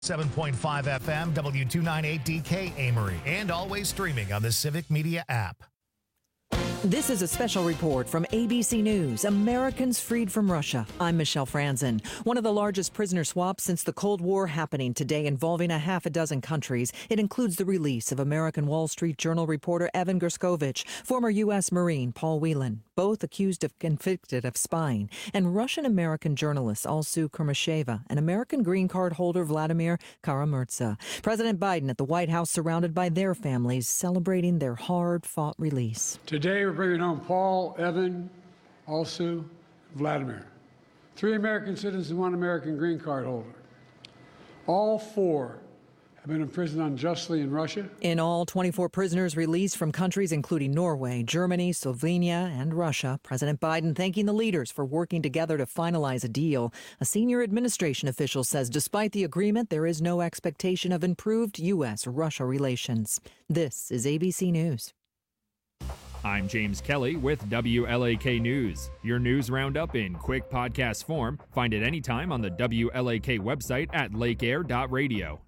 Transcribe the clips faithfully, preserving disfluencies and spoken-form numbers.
seven point five F M, W two ninety-eight D K Amory, and always streaming on the Civic Media app. This is a special report from A B C News, Americans Freed from Russia. I'm Michelle Franzen. One of the largest prisoner swaps since the Cold War happening today, involving a half a dozen countries. It includes the release of American Wall Street Journal reporter Evan Gershkovich, former U S Marine Paul Whelan, both accused of convicted of spying, and Russian-American journalist Alsu Kurmasheva and American green card holder Vladimir Kara-Murza. President Biden at the White House surrounded by their families, celebrating their hard-fought release. Today we're bringing home Paul, Evan, Alsu, Vladimir. Three American citizens and one American green card holder. All four have been imprisoned unjustly in Russia. In all, twenty-four prisoners released from countries including Norway, Germany, Slovenia, and Russia. President Biden thanking the leaders for working together to finalize a deal. A senior administration official says despite the agreement, there is no expectation of improved U S Russia relations. This is A B C News. I'm James Kelly with W L A K News. Your news roundup in quick podcast form. Find it anytime on the W L A K website at lake air dot radio.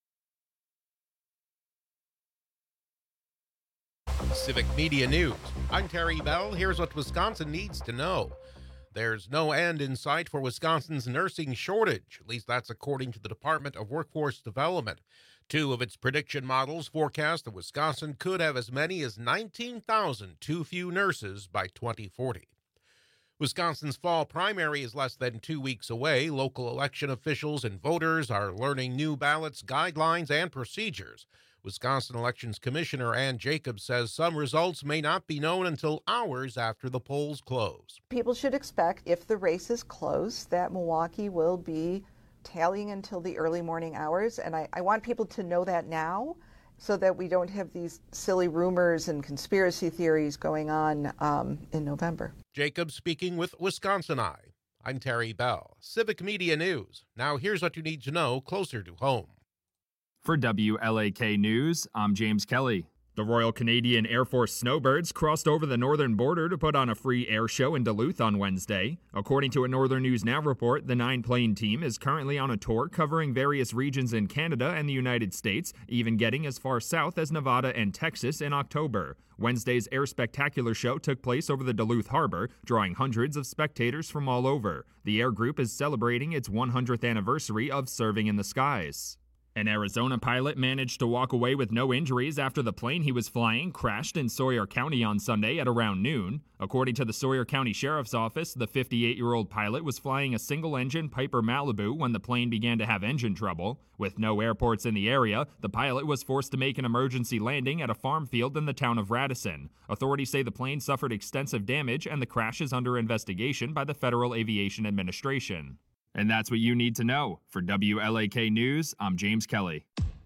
Civic Media News. I'm Terry Bell. Here's what Wisconsin needs to know. There's no end in sight for Wisconsin's nursing shortage. At least that's according to the Department of Workforce Development. Two of its prediction models forecast that Wisconsin could have as many as nineteen thousand too few nurses by twenty forty. Wisconsin's fall primary is less than two weeks away. Local election officials and voters are learning new ballots, guidelines, and procedures. Wisconsin Elections Commissioner Ann Jacobs says some results may not be known until hours after the polls close. People should expect, if the race is close, that Milwaukee will be tallying until the early morning hours. And I, I want people to know that now so that we don't have these silly rumors and conspiracy theories going on um, in November. Jacobs speaking with Wisconsin Eye. I'm Terry Bell. Civic Media News. Now here's what you need to know closer to home. For W L A K News, I'm James Kelly. The Royal Canadian Air Force Snowbirds crossed over the northern border to put on a free air show in Duluth on Wednesday. According to a Northern News Now report, the nine-plane team is currently on a tour covering various regions in Canada and the United States, even getting as far south as Nevada and Texas in October. Wednesday's Air Spectacular show took place over the Duluth Harbor, drawing hundreds of spectators from all over. The Air Group is celebrating its one hundredth anniversary of serving in the skies. An Arizona pilot managed to walk away with no injuries after the plane he was flying crashed in Sawyer County on Sunday at around noon. According to the Sawyer County Sheriff's Office, the fifty-eight-year-old pilot was flying a single-engine Piper Malibu when the plane began to have engine trouble. With no airports in the area, the pilot was forced to make an emergency landing at a farm field in the town of Radisson. Authorities say the plane suffered extensive damage and the crash is under investigation by the Federal Aviation Administration. And that's what you need to know. For W L A K News, I'm James Kelly.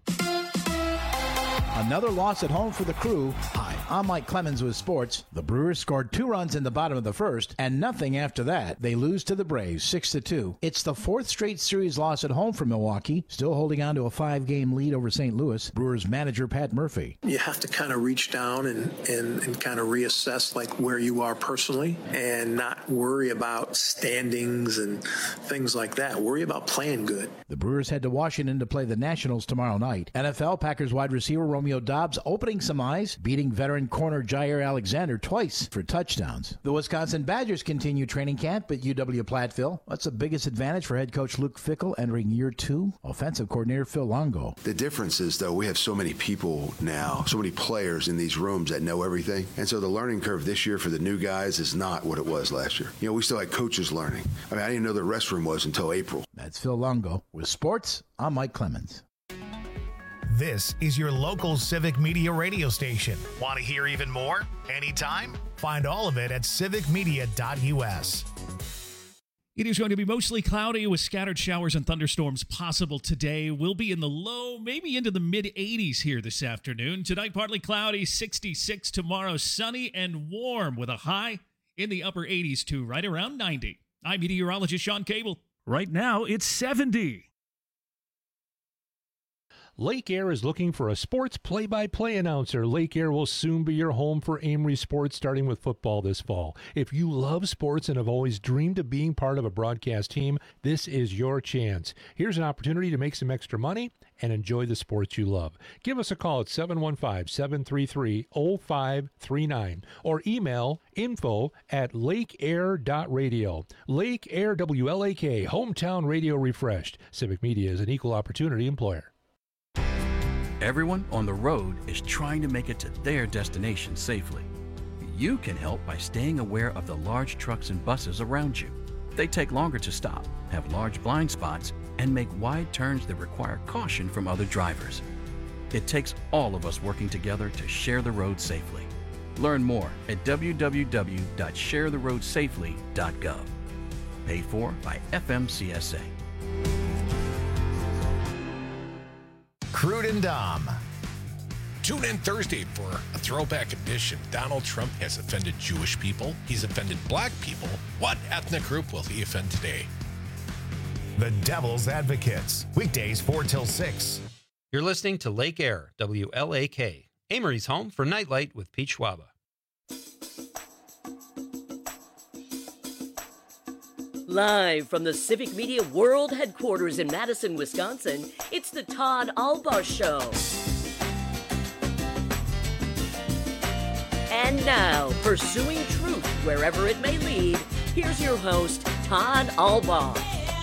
Another loss at home for the Crew. Hi, I'm Mike Clemens with sports. The Brewers scored two runs in the bottom of the first, and nothing after that. They lose to the Braves, six to two. It's the fourth straight series loss at home for Milwaukee, still holding on to a five-game lead over Saint Louis. Brewers manager Pat Murphy. You have to kind of reach down and, and, and kind of reassess like where you are personally and not worry about standings and things like that. Worry about playing good. The Brewers head to Washington to play the Nationals tomorrow night. N F L Packers wide receiver Romeo Doubs opening some eyes, beating veteran corner Jair Alexander twice for touchdowns. The Wisconsin Badgers continue training camp at U W Platteville. What's the biggest advantage for head coach Luke Fickell entering year two? Offensive coordinator Phil Longo. The difference is, though, we have so many people now, so many players in these rooms that know everything. And so the learning curve this year for the new guys is not what it was last year. You know, we still had coaches learning. I mean, I didn't know the restroom was until April. That's Phil Longo. With sports, I'm Mike Clemens. This is your local Civic Media radio station. Want to hear even more? Anytime? Find all of it at civic media dot U S. It is going to be mostly cloudy with scattered showers and thunderstorms possible today. We'll be in the low, maybe into the mid eighties here this afternoon. Tonight, partly cloudy, sixty-six. Tomorrow, sunny and warm with a high in the upper eighties to right around ninety. I'm meteorologist Sean Cable. Right now, it's seventy. Lake Air is looking for a sports play-by-play announcer. Lake Air will soon be your home for Amory Sports, starting with football this fall. If you love sports and have always dreamed of being part of a broadcast team, this is your chance. Here's an opportunity to make some extra money and enjoy the sports you love. Give us a call at seven one five, seven three three, zero five three nine or email info at lakeair dot radio. Lake Air W L A K, hometown radio refreshed. Civic Media is an equal opportunity employer. Everyone on the road is trying to make it to their destination safely. You can help by staying aware of the large trucks and buses around you. They take longer to stop, have large blind spots, and make wide turns that require caution from other drivers. It takes all of us working together to share the road safely. Learn more at w w w dot share the road safely dot gov. Paid for by F M C S A. Crude and Dom. Tune in Thursday for a throwback edition. Donald Trump has offended Jewish people. He's offended black people. What ethnic group will he offend today? The Devil's Advocates. Weekdays four till six. You're listening to Lake Air, W L A K. Amory's home for Nightlight with Pete Schwaba. Live from the Civic Media World Headquarters in Madison, Wisconsin, it's the Todd Albaugh Show. And now, pursuing truth wherever it may lead, here's your host, Todd Albaugh.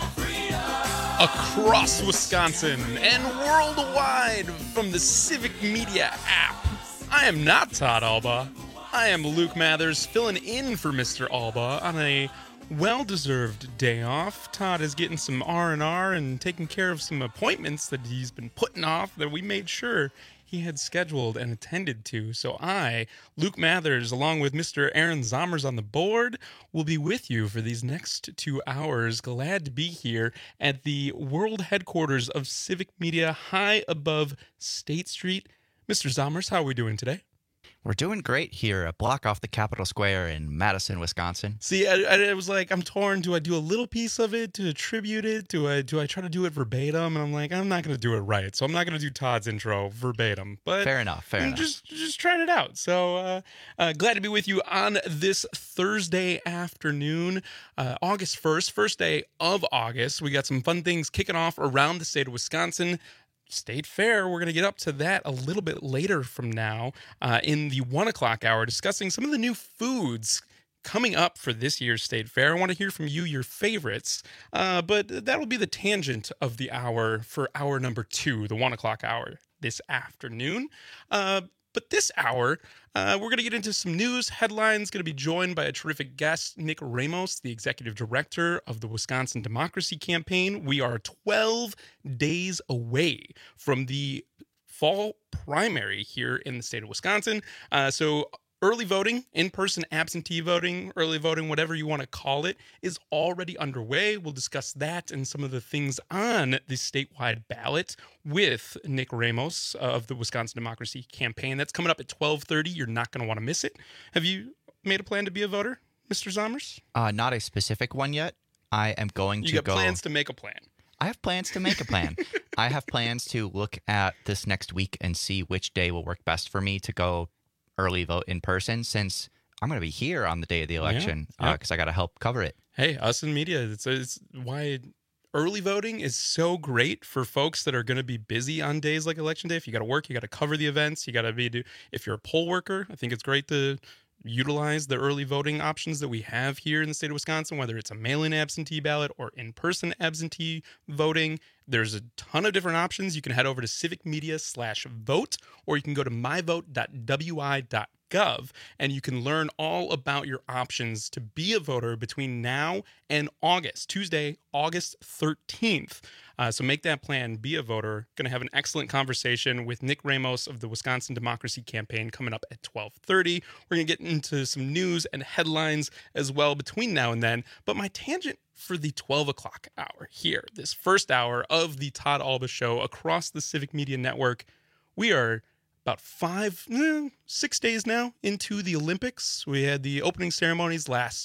Across Wisconsin and worldwide from the Civic Media app, I am not Todd Albaugh. I am Luke Mathers, filling in for Mister Albaugh on a well-deserved day off. Todd is getting some R and R and taking care of some appointments that he's been putting off that we made sure he had scheduled and attended to. So I, Luke Mathers, along with Mister Aaron Zommers on the board, will be with you for these next two hours. Glad to be here at the world headquarters of Civic Media, high above State Street. Mister Zommers, how are we doing today? We're doing great here, a block off the Capitol Square in Madison, Wisconsin. See, I, I was like, I'm torn. Do I do a little piece of it to attribute it? Do I do I try to do it verbatim? And I'm like, I'm not going to do it right. So I'm not going to do Todd's intro verbatim. But fair enough, fair I'm enough. Just, just trying it out. So uh, uh, glad to be with you on this Thursday afternoon, uh, August first, first day of August. We got some fun things kicking off around the state of Wisconsin. State Fair, we're going to get up to that a little bit later from now uh, in the one o'clock hour, discussing some of the new foods coming up for this year's State Fair. I want to hear from you, your favorites, uh, but that'll be the tangent of the hour for hour number two, the one o'clock hour this afternoon. Uh, But this hour, uh, we're going to get into some news headlines. Going to be joined by a terrific guest, Nick Ramos, the executive director of the Wisconsin Democracy Campaign. We are twelve days away from the fall primary here in the state of Wisconsin. Uh, so early voting, in-person absentee voting, early voting, whatever you want to call it, is already underway. We'll discuss that and some of the things on the statewide ballot with Nick Ramos of the Wisconsin Democracy Campaign. That's coming up at twelve thirty. You're not going to want to miss it. Have you made a plan to be a voter, Mister Zommers? Uh, not a specific one yet. I am going you to got go... plans to make a plan. I have plans to make a plan. I have plans to look at this next week and see which day will work best for me to go early vote in person, since I'm going to be here on the day of the election because yeah, yeah. uh, I got to help cover it. Hey, us in media, it's, it's why early voting is so great for folks that are going to be busy on days like Election Day. If you got to work, you got to cover the events, you got to be, if you're a poll worker, I think it's great to utilize the early voting options that we have here in the state of Wisconsin, whether it's a mail-in absentee ballot or in-person absentee voting. There's a ton of different options. You can head over to civic media slash vote, or you can go to my vote dot w i dot gov, and you can learn all about your options to be a voter between now and August, Tuesday, August thirteenth. Uh, so make that plan, be a voter. Going to have an excellent conversation with Nick Ramos of the Wisconsin Democracy Campaign coming up at twelve thirty. We're going to get into some news and headlines as well between now and then. But my tangent for the twelve o'clock hour here, this first hour of the Todd Albaugh Show across the Civic Media Network, we are about five, eh, six days now into the Olympics. We had the opening ceremonies last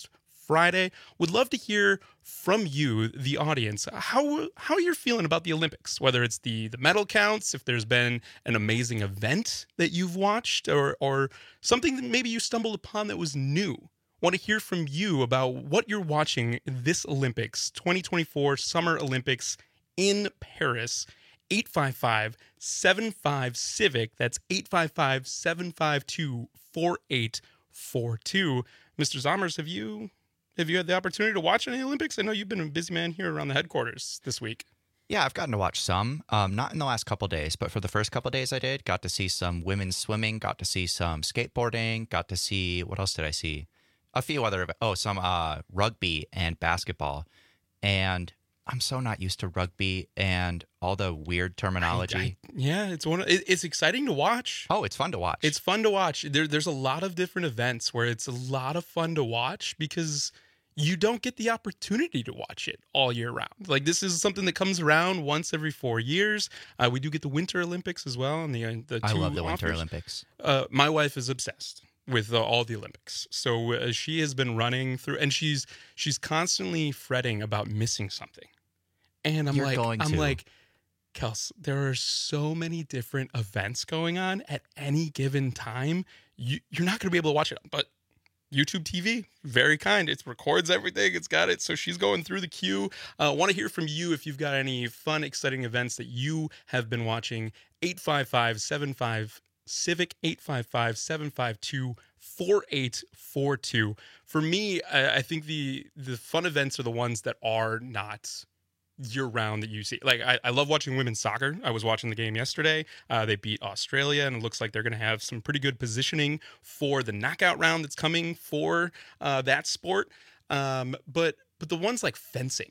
Friday. Would love to hear from you, the audience, how how you're feeling about the Olympics, whether it's the, the medal counts, if there's been an amazing event that you've watched, or, or something that maybe you stumbled upon that was new. Want to hear from you about what you're watching this Olympics, twenty twenty-four Summer Olympics in Paris. eight five five, seven five, CIVIC. That's eight five five, seven five two, four eight four two. Mister Zommers, have you have you had the opportunity to watch any Olympics? I know you've been a busy man here around the headquarters this week. Yeah, I've gotten to watch some. Um, not in the last couple days, but for the first couple days I did. Got to see some women's swimming, got to see some skateboarding, got to see, what else did I see? A few other, oh, some uh, rugby and basketball. And I'm so not used to rugby and all the weird terminology. I, I, yeah, it's one. Of, it, it's exciting to watch. Oh, it's fun to watch. It's fun to watch. There, there's a lot of different events where it's a lot of fun to watch because you don't get the opportunity to watch it all year round. Like, this is something that comes around once every four years. Uh, we do get the Winter Olympics as well. And the, uh, the I two love the offers. Winter Olympics. Uh, my wife is obsessed with uh, all the Olympics. So uh, she has been running through, and she's she's constantly fretting about missing something. And I'm You're like, going I'm to. like, Kels, there are so many different events going on at any given time. You, you're not going to be able to watch it, but YouTube T V, very kind. It records everything. It's got it. So she's going through the queue. I uh, want to hear from you if you've got any fun, exciting events that you have been watching. eight five five, seven five, CIVIC, eight five five, seven five two, four eight four two. For me, I, I think the the fun events are the ones that are not year-round that you see. Like, I, I love watching women's soccer. I was watching the game yesterday. Uh, they beat Australia, and it looks like they're going to have some pretty good positioning for the knockout round that's coming for uh, that sport. Um, but but the ones like fencing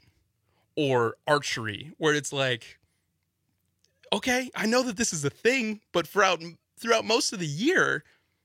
or archery, where it's like, okay, I know that this is a thing, but throughout throughout most of the year,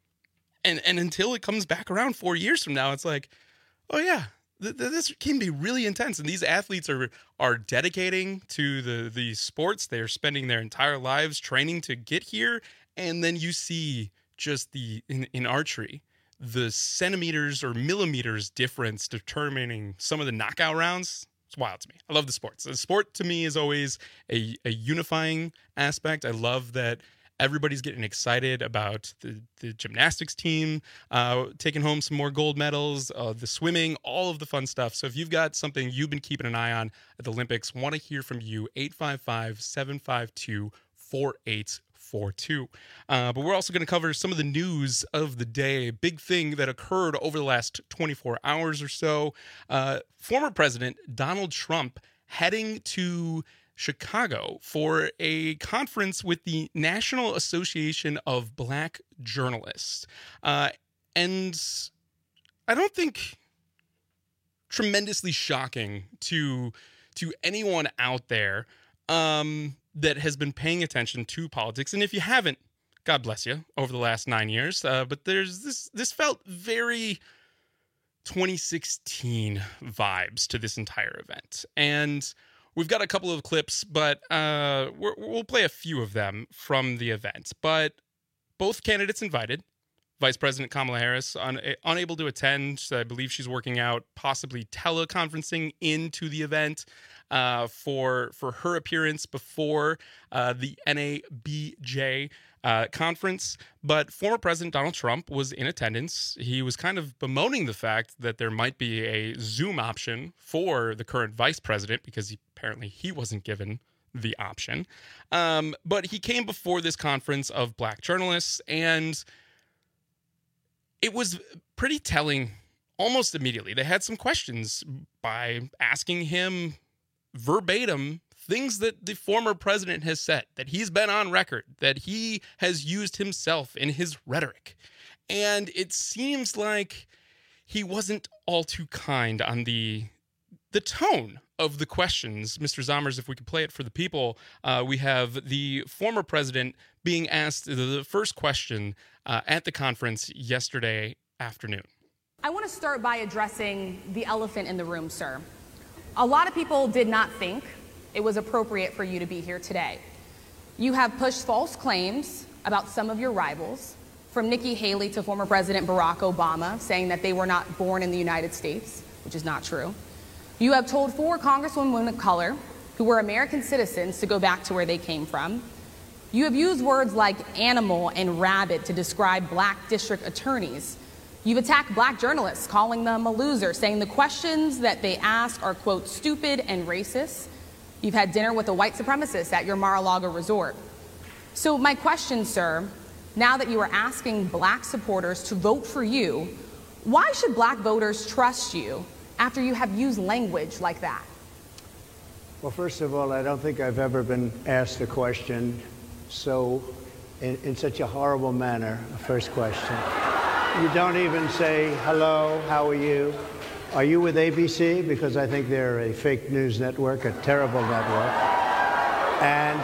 and and until it comes back around four years from now, it's like, oh yeah, this can be really intense, and these athletes are are dedicating to the the sports. They're spending their entire lives training to get here, and then you see just the in, in archery, the centimeters or millimeters difference determining some of the knockout rounds. It's wild to me. I love the sports. The sport to me is always a, a unifying aspect. I love that everybody's getting excited about the, the gymnastics team uh, taking home some more gold medals, uh, the swimming, all of the fun stuff. So if you've got something you've been keeping an eye on at the Olympics, want to hear from you, eight five five, seven five two, four eight four two. Uh, but we're also going to cover some of the news of the day. Big thing that occurred over the last twenty-four hours or so. Uh, former President Donald Trump heading to Chicago for a conference with the National Association of Black Journalists. Uh, and I don't think tremendously shocking to, to anyone out there um, that has been paying attention to politics. And if you haven't, God bless you, over the last nine years. Uh, but there's this, this felt very twenty sixteen vibes to this entire event. And we've got a couple of clips, but uh, we're, we'll play a few of them from the event. But both candidates invited. Vice President Kamala Harris un- unable to attend. I believe she's working out possibly teleconferencing into the event uh, for for her appearance before uh, the N A B J uh, conference. But former President Donald Trump was in attendance. He was kind of bemoaning the fact that there might be a Zoom option for the current vice president because he, apparently he wasn't given the option. Um, but he came before this conference of black journalists, and it was pretty telling almost immediately. They had some questions by asking him verbatim things that the former president has said, that he's been on record, that he has used himself in his rhetoric. And it seems like he wasn't all too kind on the the tone of the questions. Mister Zommers, if we could play it for the people, uh, we have the former president being asked the first question uh, at the conference yesterday afternoon. I want to start by addressing the elephant in the room, sir. A lot of people did not think it was appropriate for you to be here today. You have pushed false claims about some of your rivals, from Nikki Haley to former President Barack Obama, saying that they were not born in the United States. which is not true. You have told four congresswomen of color who were American citizens to go back to where they came from. You have used words like animal and rabid to describe black district attorneys. You've attacked black journalists, calling them a loser, saying the questions that they ask are, quote, stupid and racist. You've had dinner with a white supremacist at your Mar-a-Lago resort. So my question, sir, now that you are asking black supporters to vote for you, why should black voters trust you after you have used language like that? Well, first of all, I don't think I've ever been asked a question so, in, in such a horrible manner, a first question. You don't even say, hello, how are you? Are you with A B C? Because I think they're a fake news network, a terrible network. And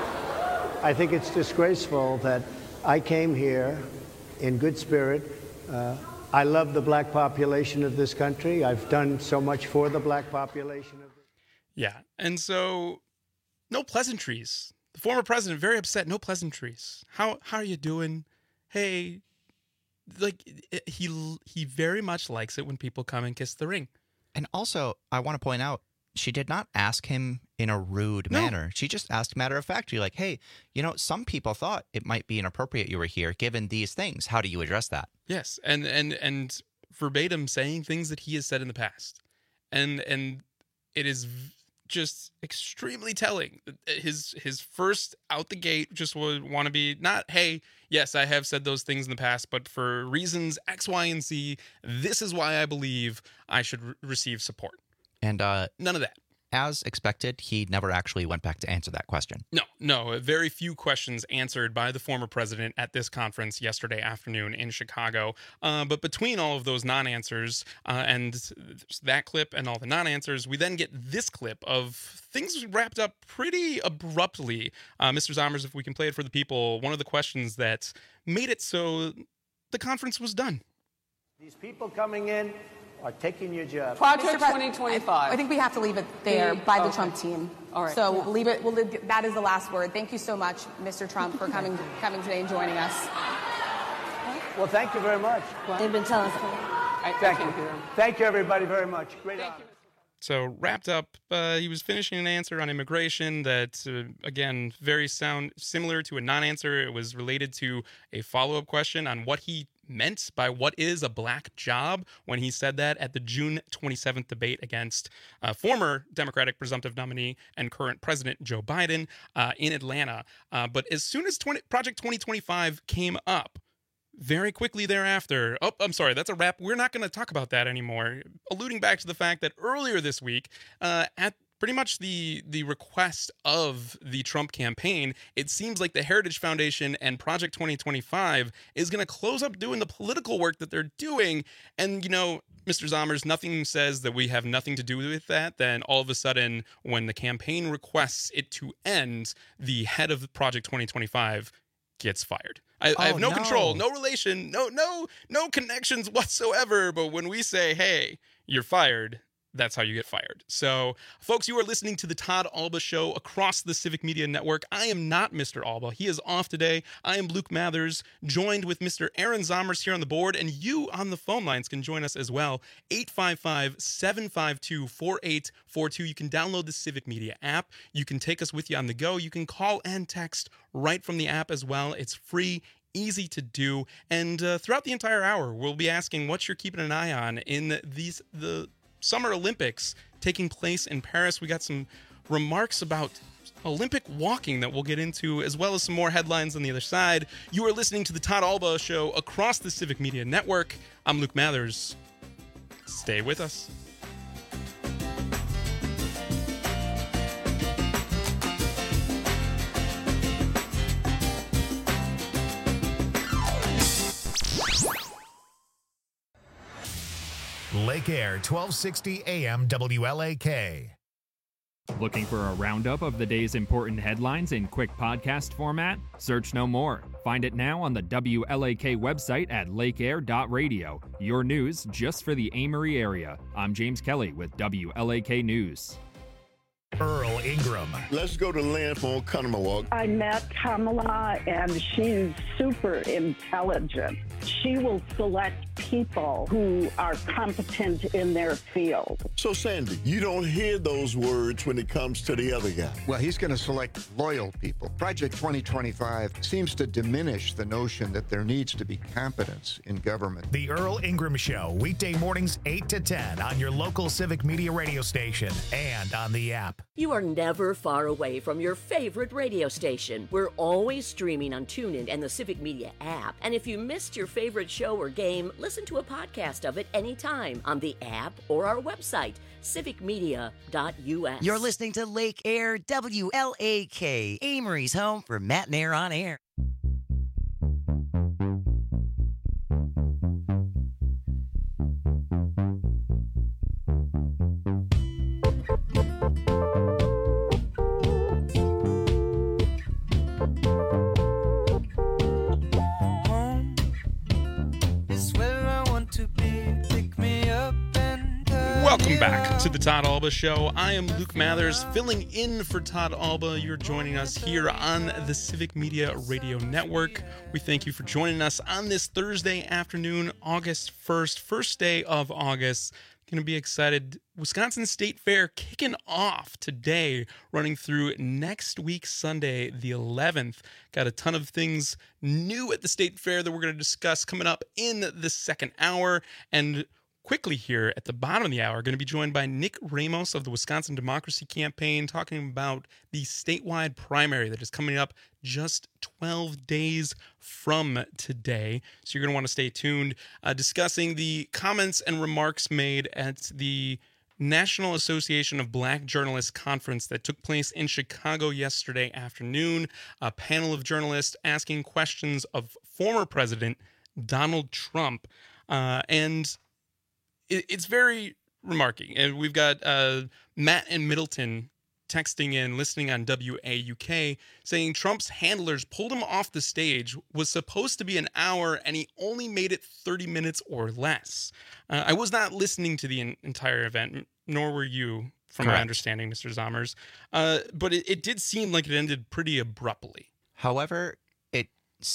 I think it's disgraceful that I came here in good spirit. Uh, I love the black population of this country. I've done so much for the black population of this. Yeah, and so no pleasantries. The former president, very upset, no pleasantries. How how are you doing? Hey, like he he very much likes it when people come and kiss the ring. And also, I want to point out, she did not ask him in a rude no. manner. She just asked matter of factly, like, hey, you know, some people thought it might be inappropriate you were here given these things. How do you address that? Yes, and and and verbatim saying things that he has said in the past. And and it is just extremely telling. His his first out the gate just would want to be not, hey, yes, I have said those things in the past, but for reasons X, Y, and Z, this is why I believe I should re- receive support. And uh, none of that. As expected, he never actually went back to answer that question. No, no. Very few questions answered by the former president at this conference yesterday afternoon in Chicago. Uh, but between all of those non-answers uh, and that clip and all the non-answers, we then get this clip of things wrapped up pretty abruptly. Uh, Mister Zommers, if we can play it for the people, one of the questions that made it so the conference was done. These people coming in are taking your job. Project twenty twenty-five. I think we have to leave it there by the okay. Trump team. All right. So yeah. leave it. We'll leave, that is the last word. Thank you so much, Mister Trump, for coming coming today and joining us. Well, thank you very much. They've been telling us. Right, thank you. Thank you, everybody, very much. Great honor. So wrapped up, uh, he was finishing an answer on immigration that, uh, again, very sound similar to a non-answer. It was related to a follow-up question on what he meant by what is a black job when he said that at the June twenty-seventh debate against uh, former Democratic presumptive nominee and current President Joe Biden uh, in Atlanta. Uh, but as soon as twenty, Project twenty twenty-five came up, very quickly thereafter, oh, I'm sorry, that's a wrap. We're not going to talk about that anymore. Alluding back to the fact that earlier this week, uh, at pretty much the the request of the Trump campaign, it seems like the Heritage Foundation and Project twenty twenty-five is going to close up doing the political work that they're doing. And, you know, Mister Zommers, nothing says that we have nothing to do with that. Then all of a sudden, when the campaign requests it to end, the head of Project twenty twenty-five gets fired. I, oh, I have no, no control, no relation, no no no connections whatsoever. But when we say, hey, you're fired, that's how you get fired. So, folks, you are listening to the Todd Alba Show across the Civic Media Network. I am not Mister Alba. He is off today. I am Luke Mathers, joined with Mister Aaron Zommers here on the board, and you on the phone lines can join us as well. eight five five, seven five two, four eight four two. You can download the Civic Media app. You can take us with you on the go. You can call and text right from the app as well. It's free, easy to do. And uh, throughout the entire hour, we'll be asking what you're keeping an eye on in these the Summer Olympics taking place in Paris. We got some remarks about Olympic walking that we'll get into, as well as some more headlines on the other side. You are listening to the Todd Alba Show across the Civic Media Network. I'm Luke Mathers. Stay with us. Lake Air, twelve sixty A M W L A K. Looking for a roundup of the day's important headlines in quick podcast format? Search no more. Find it now on the W L A K website at lakeair dot radio. Your news just for the Amory area. I'm James Kelly with W L A K News. Earl Ingram. Let's go to Lynn from Oconomowoc. I met Kamala, and she's super intelligent. She will select people who are competent in their field. So, Sandy, you don't hear those words when it comes to the other guy. Well, he's going to select loyal people. Project twenty twenty-five seems to diminish the notion that there needs to be competence in government. The Earl Ingram Show, weekday mornings eight to ten on your local Civic Media radio station and on the app. You are never far away from your favorite radio station. We're always streaming on TuneIn and the Civic Media app. And if you missed your favorite show or game, listen to a podcast of it anytime on the app or our website, civic media dot U S. You're listening to Lake Air W L A K, Amory's home for Matt and Air on Air. Welcome back to the Todd Alba Show. I am Luke Mathers, filling in for Todd Alba. You're joining us here on the Civic Media Radio Network. We thank you for joining us on this Thursday afternoon, August first, first day of August. Going to be excited. Wisconsin State Fair kicking off today, running through next week, Sunday, the eleventh. Got a ton of things new at the State Fair that we're going to discuss coming up in the second hour. And quickly here at the bottom of the hour, going to be joined by Nick Ramos of the Wisconsin Democracy Campaign, talking about the statewide primary that is coming up just twelve days from today. So you're going to want to stay tuned, uh, discussing the comments and remarks made at the National Association of Black Journalists Conference that took place in Chicago yesterday afternoon. A panel of journalists asking questions of former President Donald Trump. Uh, and It's very remarking. And we've got uh, Matt in Middleton texting in, listening on W A U K, saying Trump's handlers pulled him off the stage, was supposed to be an hour, and he only made it thirty minutes or less. Uh, I was not listening to the in- entire event, nor were you, from Correct. my understanding, Mister Zommers. Uh, but it, it did seem like it ended pretty abruptly. However, it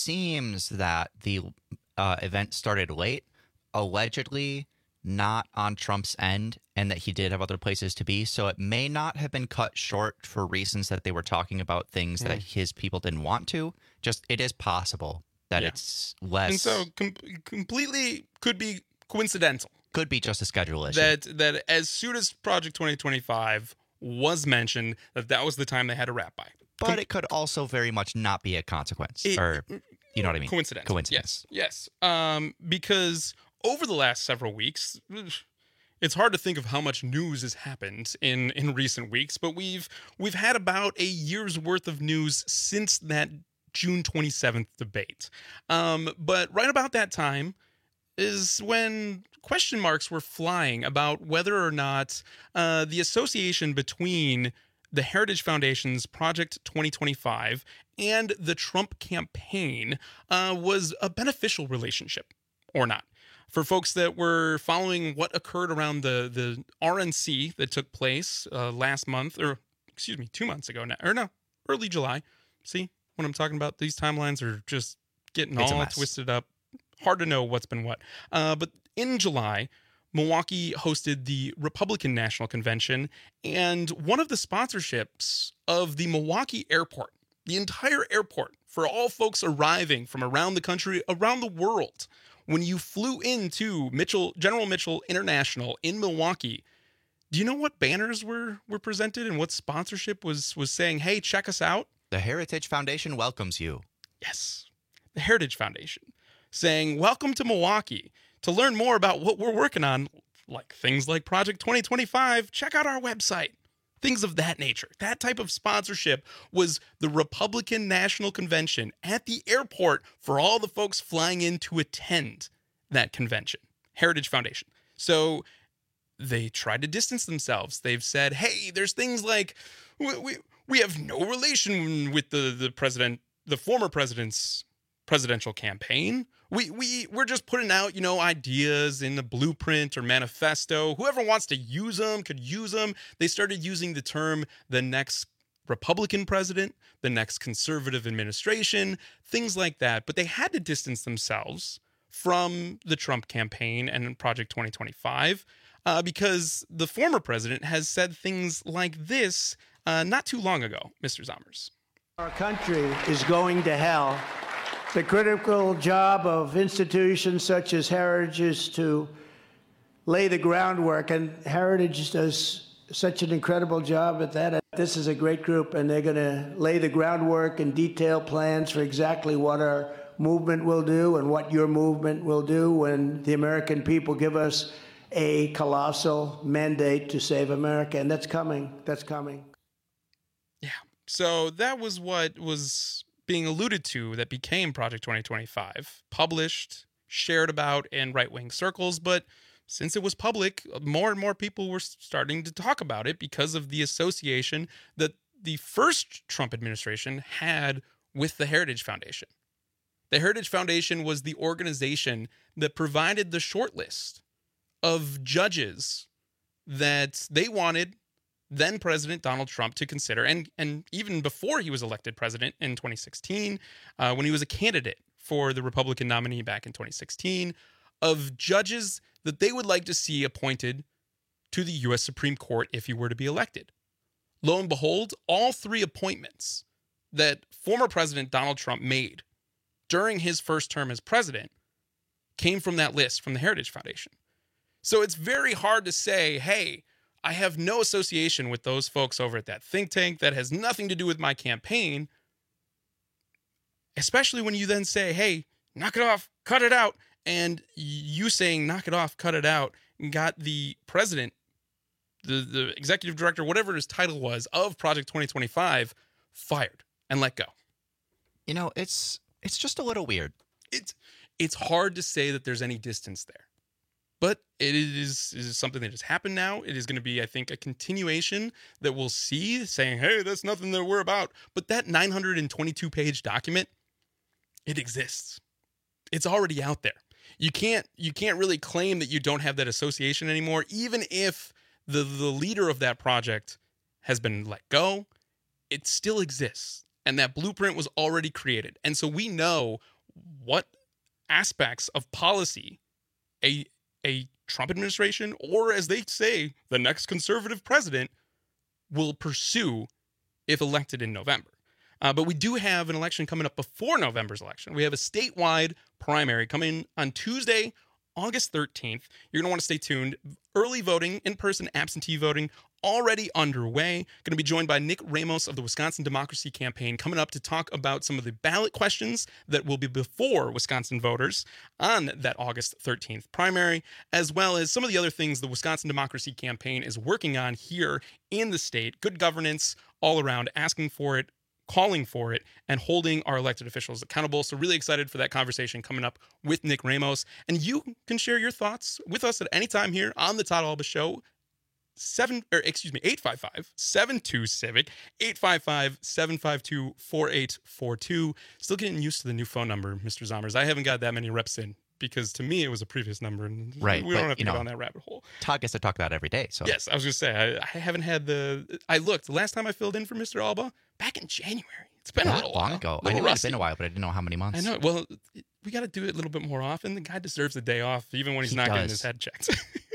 seems that the uh, event started late, allegedly not on Trump's end, and that he did have other places to be. So it may not have been cut short for reasons that they were talking about things mm. that his people didn't want to. Just, it is possible that yeah. it's less. And so com- completely could be coincidental. Could be just a schedule issue. That, that as soon as Project twenty twenty-five was mentioned, that that was the time they had a wrap by. But Com- it could also very much not be a consequence. It, or, you know what I mean? Coincidence. Coincidence. Yes. Yes. Um, because over the last several weeks, it's hard to think of how much news has happened in, in recent weeks, but we've we've had about a year's worth of news since that June twenty-seventh debate. Um, but right about that time is when question marks were flying about whether or not uh, the association between the Heritage Foundation's Project twenty twenty-five and the Trump campaign uh, was a beneficial relationship or not. For folks that were following what occurred around the, the R N C that took place uh, last month, or excuse me, two months ago now, or no, early July. See what I'm talking about? These timelines are just getting It's a all mess. twisted up. Hard to know what's been what. Uh, but in July, Milwaukee hosted the Republican National Convention, and one of the sponsorships of the Milwaukee Airport, the entire airport, for all folks arriving from around the country, around the world, when you flew into Mitchell, General Mitchell International in Milwaukee, do you know what banners were were presented and what sponsorship was was saying, hey, check us out? The Heritage Foundation welcomes you. Yes, the Heritage Foundation, saying, welcome to Milwaukee. To learn more about what we're working on, like things like Project twenty twenty-five, check out our website. Things of that nature. That type of sponsorship was the Republican National Convention at the airport for all the folks flying in to attend that convention. Heritage Foundation. So they tried to distance themselves. They've said, hey, there's things like we we, we have no relation with the, the president, the former president's presidential campaign. We we we're just putting out, you know, ideas in the blueprint or manifesto. Whoever wants to use them could use them. They started using the term the next Republican president, the next conservative administration, things like that. But they had to distance themselves from the Trump campaign and Project twenty twenty-five uh, because the former president has said things like this uh, not too long ago, Mister Zommers. Our country is going to hell. The critical job of institutions such as Heritage is to lay the groundwork, and Heritage does such an incredible job at that. This is a great group, and they're going to lay the groundwork and detail plans for exactly what our movement will do and what your movement will do when the American people give us a colossal mandate to save America. And that's coming. That's coming. Yeah. So that was what was being alluded to that became Project twenty twenty-five, published, shared about in right-wing circles. But since it was public, more and more people were starting to talk about it because of the association that the first Trump administration had with the Heritage Foundation. The Heritage Foundation was the organization that provided the shortlist of judges that they wanted then President Donald Trump to consider, and and even before he was elected president in twenty sixteen, uh, when he was a candidate for the Republican nominee back in twenty sixteen, of judges that they would like to see appointed to the U S Supreme Court if he were to be elected. Lo and behold, all three appointments that former President Donald Trump made during his first term as president came from that list from the Heritage Foundation. So it's very hard to say, hey, I have no association with those folks over at that think tank. That has nothing to do with my campaign. Especially when you then say, hey, knock it off, cut it out. And you saying knock it off, cut it out, got the president, the, the executive director, whatever his title was, of Project twenty twenty-five fired and let go. You know, it's it's just a little weird. It's it's hard to say that there's any distance there. But it is, is something that has happened now. It is going to be, I think, a continuation that we'll see saying, hey, that's nothing that we're about. But that nine hundred twenty-two page document, it exists. It's already out there. You can't you can't really claim that you don't have that association anymore, even if the, the leader of that project has been let go. It still exists. And that blueprint was already created. And so we know what aspects of policy a a Trump administration, or as they say, the next conservative president, will pursue if elected in November. Uh, but we do have an election coming up before November's election. We have a statewide primary coming on Tuesday, August thirteenth. You're going to want to stay tuned. Early voting, in-person absentee voting, already underway. Going to be joined by Nick Ramos of the Wisconsin Democracy Campaign coming up to talk about some of the ballot questions that will be before Wisconsin voters on that August thirteenth primary, as well as some of the other things the Wisconsin Democracy Campaign is working on here in the state. Good governance all around, asking for it, calling for it, and holding our elected officials accountable. So really excited for that conversation coming up with Nick Ramos. And you can share your thoughts with us at any time here on the Todd Alba Show. Seven or excuse me, eight five five, seven two Civic, eight five five, seven five two, four eight four two. Still getting used to the new phone number, Mister Zommers. I haven't got that many reps in because to me it was a previous number, and right, we don't but, have to you go know, down that rabbit hole. Todd gets to talk about it every day. So yes, I was gonna say I, I haven't had the. I looked the last time I filled in for Mister Alba back in January. It's been that a little long while. ago. A I knew rusty. it's been a while, but I didn't know how many months. I know. Well, we got to do it a little bit more often. The guy deserves a day off, even when he's He not does. getting his head checked.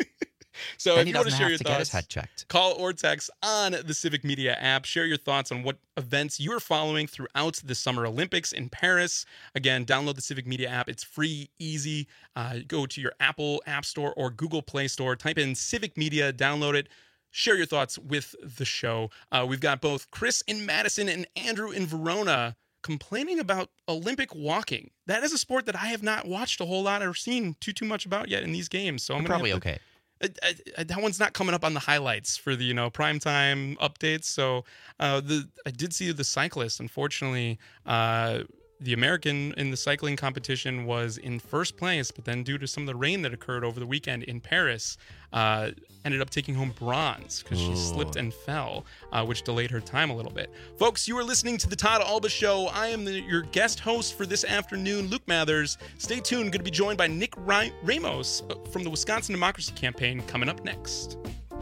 So Then if he you want to doesn't share have your to thoughts, get his head checked. call or text on the Civic Media app. Share your thoughts on what events you are following throughout the Summer Olympics in Paris. Again, download the Civic Media app. It's free, easy. Uh, go to your Apple App Store or Google Play Store. Type in Civic Media, download it. Share your thoughts with the show. Uh, we've got both Chris in Madison and Andrew in Verona complaining about Olympic walking. That is a sport that I have not watched a whole lot or seen too too much about yet in these games. So I'm You're gonna probably have to, okay. I, I, I, that one's not coming up on the highlights for the you know primetime updates. So uh, the I did see the cyclists. Unfortunately, uh, the American in the cycling competition was in first place, but then due to some of the rain that occurred over the weekend in Paris, uh, ended up taking home bronze because she slipped and fell, uh, which delayed her time a little bit. Folks, you are listening to the Todd Alba Show. I am the, your guest host for this afternoon, Luke Mathers. Stay tuned. Going to be joined by Nick Ra- Ramos from the Wisconsin Democracy Campaign coming up next.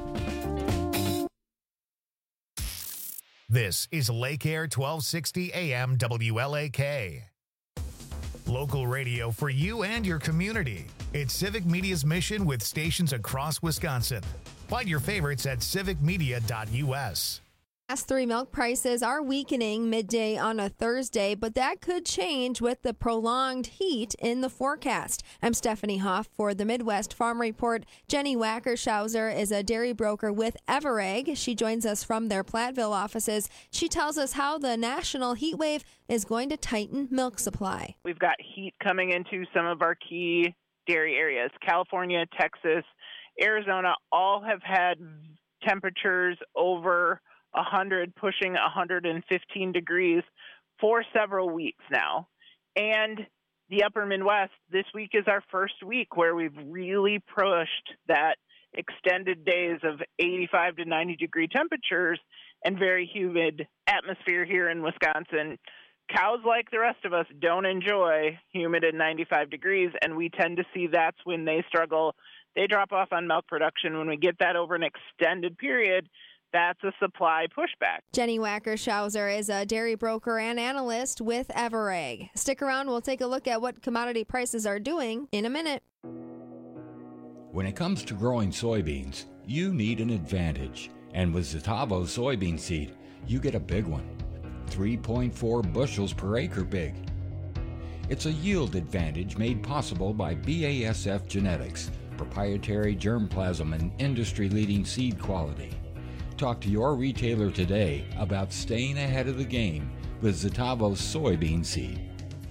This is Lake Air twelve sixty A M W L A K. Local radio for you and your community. It's Civic Media's mission with stations across Wisconsin. Find your favorites at civic media dot U S. Class three milk prices are weakening midday on a Thursday, but that could change with the prolonged heat in the forecast. I'm Stephanie Hoff for the Midwest Farm Report. Jenny Wackershauser is a dairy broker with Everegg. She joins us from their Platteville offices. She tells us how the national heat wave is going to tighten milk supply. We've got heat coming into some of our key dairy areas. California, Texas, Arizona all have had temperatures over one hundred, pushing one hundred fifteen degrees for several weeks now. And the upper Midwest, this week is our first week where we've really pushed that extended days of eighty-five to ninety degree temperatures and very humid atmosphere here in Wisconsin. Cows, like the rest of us, don't enjoy humid and ninety-five degrees, and we tend to see that's when they struggle. They drop off on milk production. When we get that over an extended period, that's a supply pushback. Jenny Wackershauser is a dairy broker and analyst with Everegg. Stick around. We'll take a look at what commodity prices are doing in a minute. When it comes to growing soybeans, you need an advantage. And with Zetavo soybean seed, you get a big one. three point four bushels per acre big. It's a yield advantage made possible by B A S F genetics, proprietary germplasm and industry-leading seed quality. Talk to your retailer today about staying ahead of the game with Zetavo soybean seed.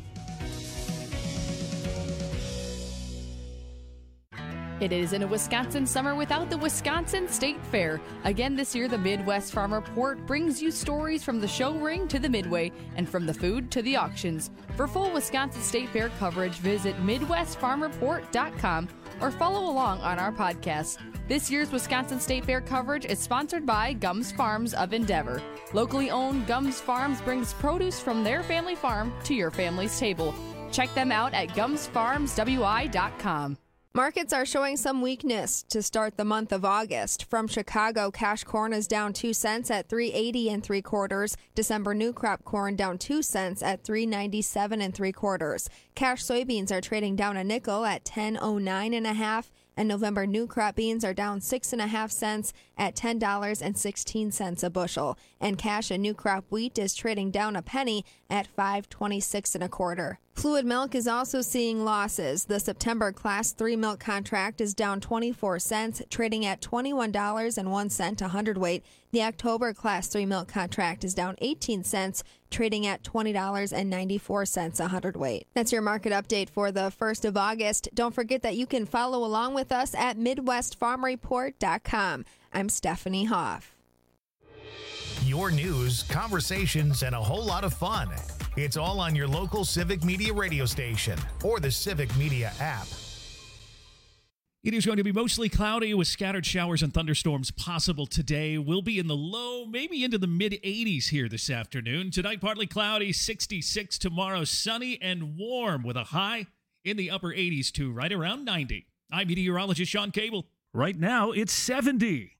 It isn't a Wisconsin summer without the Wisconsin State Fair. Again this year, the Midwest Farm Report brings you stories from the show ring to the Midway and from the food to the auctions. For full Wisconsin State Fair coverage, visit midwest farm report dot com or follow along on our podcast. This year's Wisconsin State Fair coverage is sponsored by Gums Farms of Endeavor. Locally owned Gums Farms brings produce from their family farm to your family's table. Check them out at gums farms w i dot com. Markets are showing some weakness to start the month of August. From Chicago, cash corn is down two cents at three eighty and three quarters. December new crop corn down two cents at three ninety-seven and three quarters. Cash soybeans are trading down a nickel at ten oh nine and a half. And November new crop beans are down six and a half cents at ten dollars and sixteen cents a bushel. And cash and new crop wheat is trading down a penny at five twenty-six and a quarter. Fluid milk is also seeing losses. The September Class three milk contract is down twenty-four cents, trading at twenty-one dollars and one cent a hundredweight. The October Class three milk contract is down eighteen cents, trading at twenty dollars and ninety-four cents a hundredweight. That's your market update for the first of August. Don't forget that you can follow along with us at midwest farm report dot com. I'm Stephanie Hoff. Your news, conversations, and a whole lot of fun. It's all on your local Civic Media radio station or the Civic Media app. It is going to be mostly cloudy with scattered showers and thunderstorms possible today. We'll be in the low, maybe into the mid eighties here this afternoon. Tonight, partly cloudy, sixty-six. Tomorrow, sunny and warm with a high in the upper eighties to right around ninety. I'm meteorologist Sean Cable. Right now, it's seventy.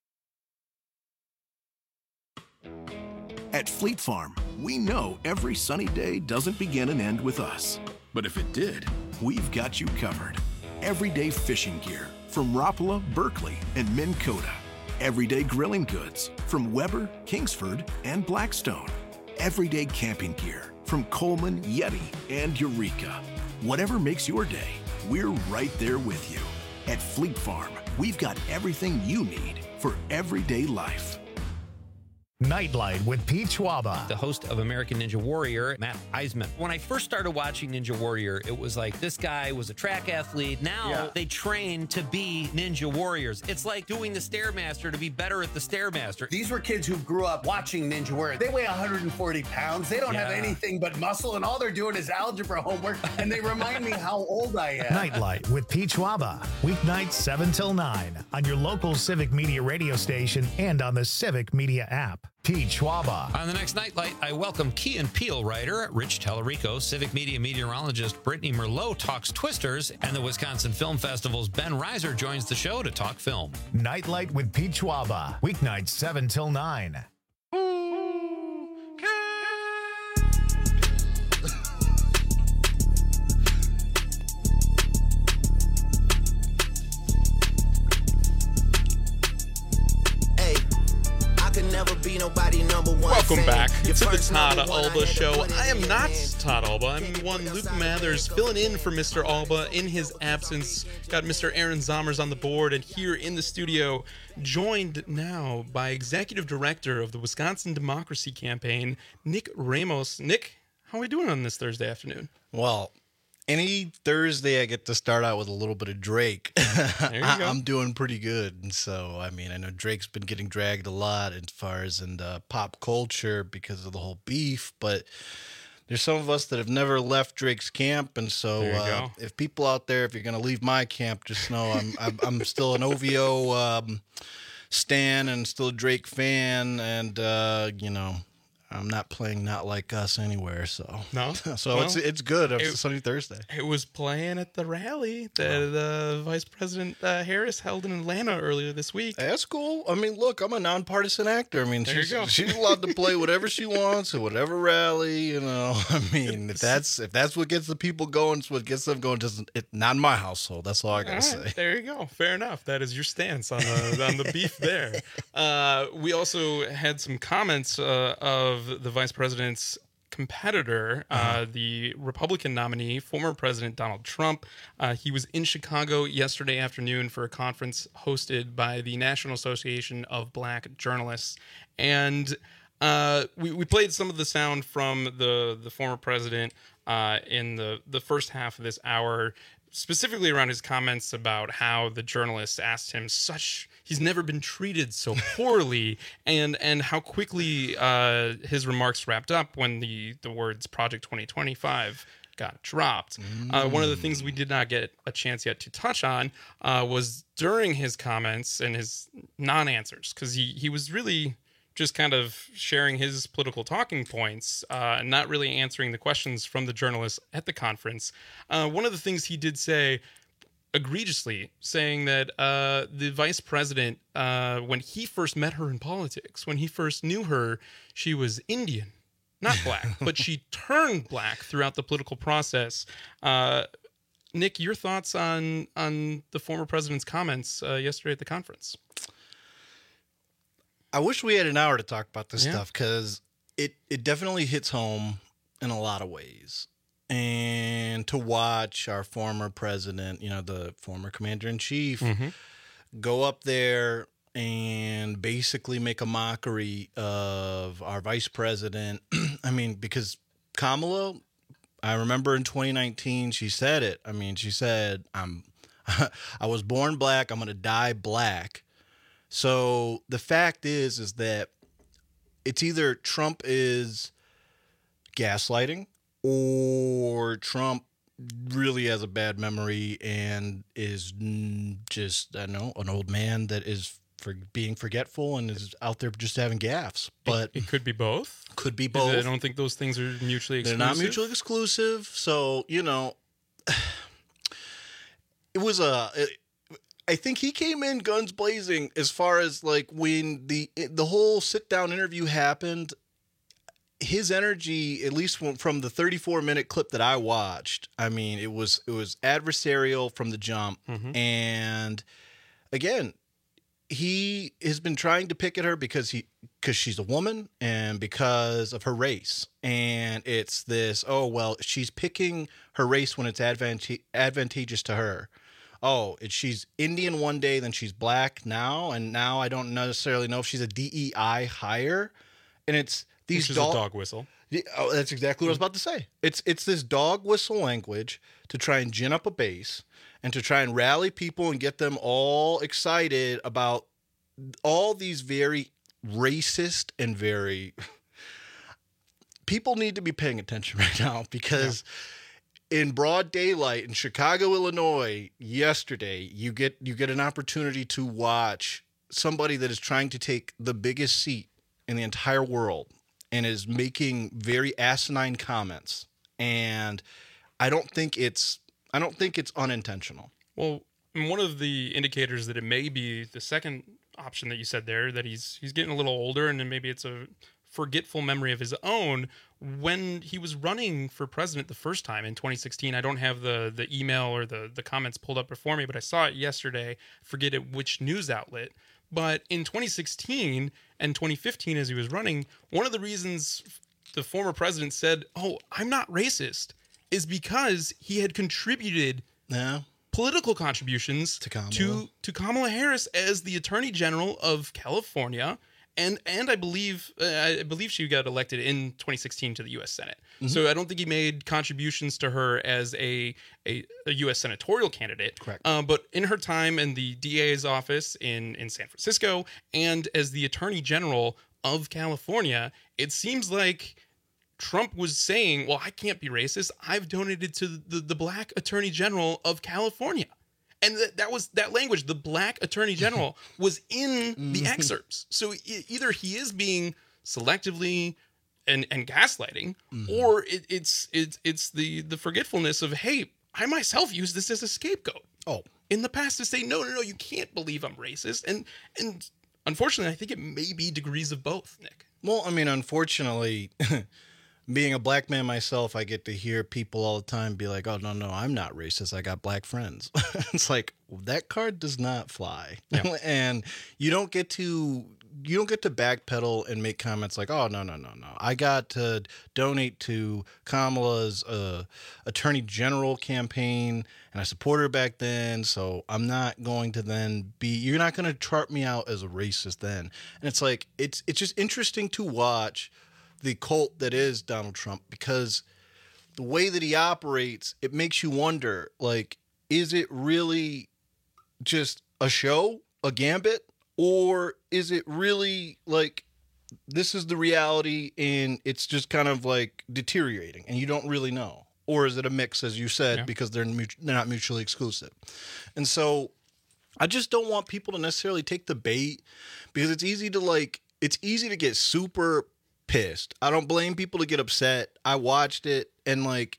At Fleet Farm, we know every sunny day doesn't begin and end with us. But if it did, we've got you covered. Everyday fishing gear from Rapala, Berkeley, and Minn Kota. Everyday grilling goods from Weber, Kingsford, and Blackstone. Everyday camping gear from Coleman, Yeti, and Eureka. Whatever makes your day, we're right there with you. At Fleet Farm, we've got everything you need for everyday life. Nightlight with Pete Schwaba. The host of American Ninja Warrior, Matt Eisman. When I first started watching Ninja Warrior, it was like this guy was a track athlete. Now Yeah. they train to be Ninja Warriors. It's like doing the Stairmaster to be better at the Stairmaster. These were kids who grew up watching Ninja Warrior. They weigh one hundred forty pounds. They don't have Yeah. anything but muscle, and all they're doing is algebra homework, and they remind me how old I am. Nightlight with Pete Schwaba. Weeknights seven till nine on your local Civic Media radio station and on the Civic Media app. Pete Schwaba. On the next Nightlight, I welcome Key and Peele writer Rich Tellerico, Civic Media meteorologist Brittany Merlot talks Twisters, and the Wisconsin Film Festival's Ben Reiser joins the show to talk film. Nightlight with Pete Schwaba. Weeknights seven till nine. Never be nobody number one. Welcome fan. back Your to the first Todd number one, I Alba had to Show. put it I am in not your hand. Todd Alba. I'm one Luke Mathers filling in for Mister Alba in his absence. Got Mister Aaron Zommers on the board, and here in the studio, joined now by Executive Director of the Wisconsin Democracy Campaign, Nick Ramos. Nick, how are we doing on this Thursday afternoon? Well, any Thursday I get to start out with a little bit of Drake. There you I, go. I'm doing pretty good. And so, I mean, I know Drake's been getting dragged a lot as far as in the pop culture because of the whole beef, but there's some of us that have never left Drake's camp. And so There you uh, go. if people out there, if you're going to leave my camp, just know I'm, I'm, I'm still an O V O um, stan and still a Drake fan. And, uh, you know, I'm not playing Not Like Us anywhere, so No? so Well, it's it's good. It's it- a sunny Thursday. It was playing at the rally that uh, Vice President uh, Harris held in Atlanta earlier this week. That's cool. I mean, look, I'm a nonpartisan actor. I mean, There you she's, go. she's allowed to play whatever she wants at whatever rally. You know, I mean, if that's if that's what gets the people going, it's what gets them going. Doesn't it? Not in my household. That's all I gotta All right, say. there you go. Fair enough. That is your stance on the on the beef there. Uh, we also had some comments uh, of the vice president's competitor, uh, the Republican nominee, former President Donald Trump. Uh, he was in Chicago yesterday afternoon for a conference hosted by the National Association of Black Journalists, and uh, we we played some of the sound from the the former president uh, in the the first half of this hour, specifically around his comments about how the journalists asked him such he's never been treated so poorly, and and how quickly uh, his remarks wrapped up when the the words Project twenty twenty-five got dropped. Uh, one of the things we did not get a chance yet to touch on uh, was during his comments and his non-answers, because he he was really just kind of sharing his political talking points, uh, and not really answering the questions from the journalists at the conference. Uh, one of the things he did say, egregiously, saying that uh, the vice president, uh, when he first met her in politics, when he first knew her, she was Indian, not black, but she turned black throughout the political process. Uh, Nick, your thoughts on on the former president's comments uh, yesterday at the conference? I wish we had an hour to talk about this Yeah. stuff because it, it definitely hits home in a lot of ways. And to watch our former president, you know, the former commander in chief, Mhm. go up there and basically make a mockery of our vice president. I mean, because Kamala, I remember in twenty nineteen, she said it. I mean, she said, I'm, I was born black, I'm going to die black. So the fact is, is that it's either Trump is gaslighting or Trump really has a bad memory and is mm, just, I don't know, an old man that is for being forgetful and is out there just having gaffes. But it, it could be both. Could be both. I don't think those things are mutually exclusive. They're not mutually exclusive. So, you know, it was a... It, I think he came in guns blazing as far as like when the the whole sit down interview happened. His energy, at least from the thirty-four minute clip that I watched, I mean, it was it was adversarial from the jump. Mhm. And again, he has been trying to pick at her because he because she's a woman and because of her race. And it's this, oh well, she's picking her race when it's advanta- advantageous to her. Oh, it, she's Indian one day, then she's black now, and now I don't necessarily know if she's a D E I hire. and it's these Which is dog, a dog whistle. Yeah, oh, that's exactly what I was about to say. It's it's this dog whistle language to try and gin up a base and to try and rally people and get them all excited about all these very racist and very people need to be paying attention right now because yeah. in broad daylight in Chicago, Illinois, yesterday, you get you get an opportunity to watch somebody that is trying to take the biggest seat in the entire world and is making very asinine comments. And I don't think it's I don't think it's unintentional. Well, one of the indicators that it may be the second option that you said there, that he's he's getting a little older and then maybe it's a forgetful memory of his own. When he was running for president the first time in twenty sixteen, I don't have the the email or the the comments pulled up before me, but I saw it yesterday. I forget at which news outlet. But in twenty sixteen and twenty fifteen, as he was running, one of the reasons the former president said, "Oh, I'm not racist," is because he had contributed yeah. political contributions to Kamala. to to Kamala Harris as the Attorney General of California. And and I believe uh, I believe she got elected in twenty sixteen to the U S Senate. Mm-hmm. So I don't think he made contributions to her as a a, a U S senatorial candidate. Correct. Uh, but in her time in the D A's office in, in San Francisco and as the Attorney General of California, it seems like Trump was saying, well, I can't be racist. I've donated to the, the Black Attorney General of California. And that, that was that language, the Black Attorney General, was in the excerpts. So e- either he is being selectively and, and gaslighting, mm-hmm. or it, it's it's it's the the forgetfulness of, hey, I myself used this as a scapegoat. Oh, in the past to say, no, no, no, you can't believe I'm racist. And and unfortunately, I think it may be degrees of both, Nick. Well, I mean, unfortunately, being a black man myself, I get to hear people all the time be like, oh, no, no, I'm not racist. I got black friends. It's like, well, that card does not fly. Yeah. And you don't get to you don't get to backpedal and make comments like, oh, no, no, no, no. I got to donate to Kamala's uh, Attorney General campaign, and I supported her back then, so I'm not going to then be, you're not going to chart me out as a racist then. And it's like, it's it's just interesting to watch the cult that is Donald Trump, because the way that he operates, it makes you wonder, like, is it really just a show, a gambit, or is it really like this is the reality and it's just kind of like deteriorating and you don't really know? Or is it a mix, as you said, yeah. because they're mutu- they're not mutually exclusive? And so I just don't want people to necessarily take the bait, because it's easy to like, it's easy to get super pissed. I don't blame people to get upset. I watched it, and like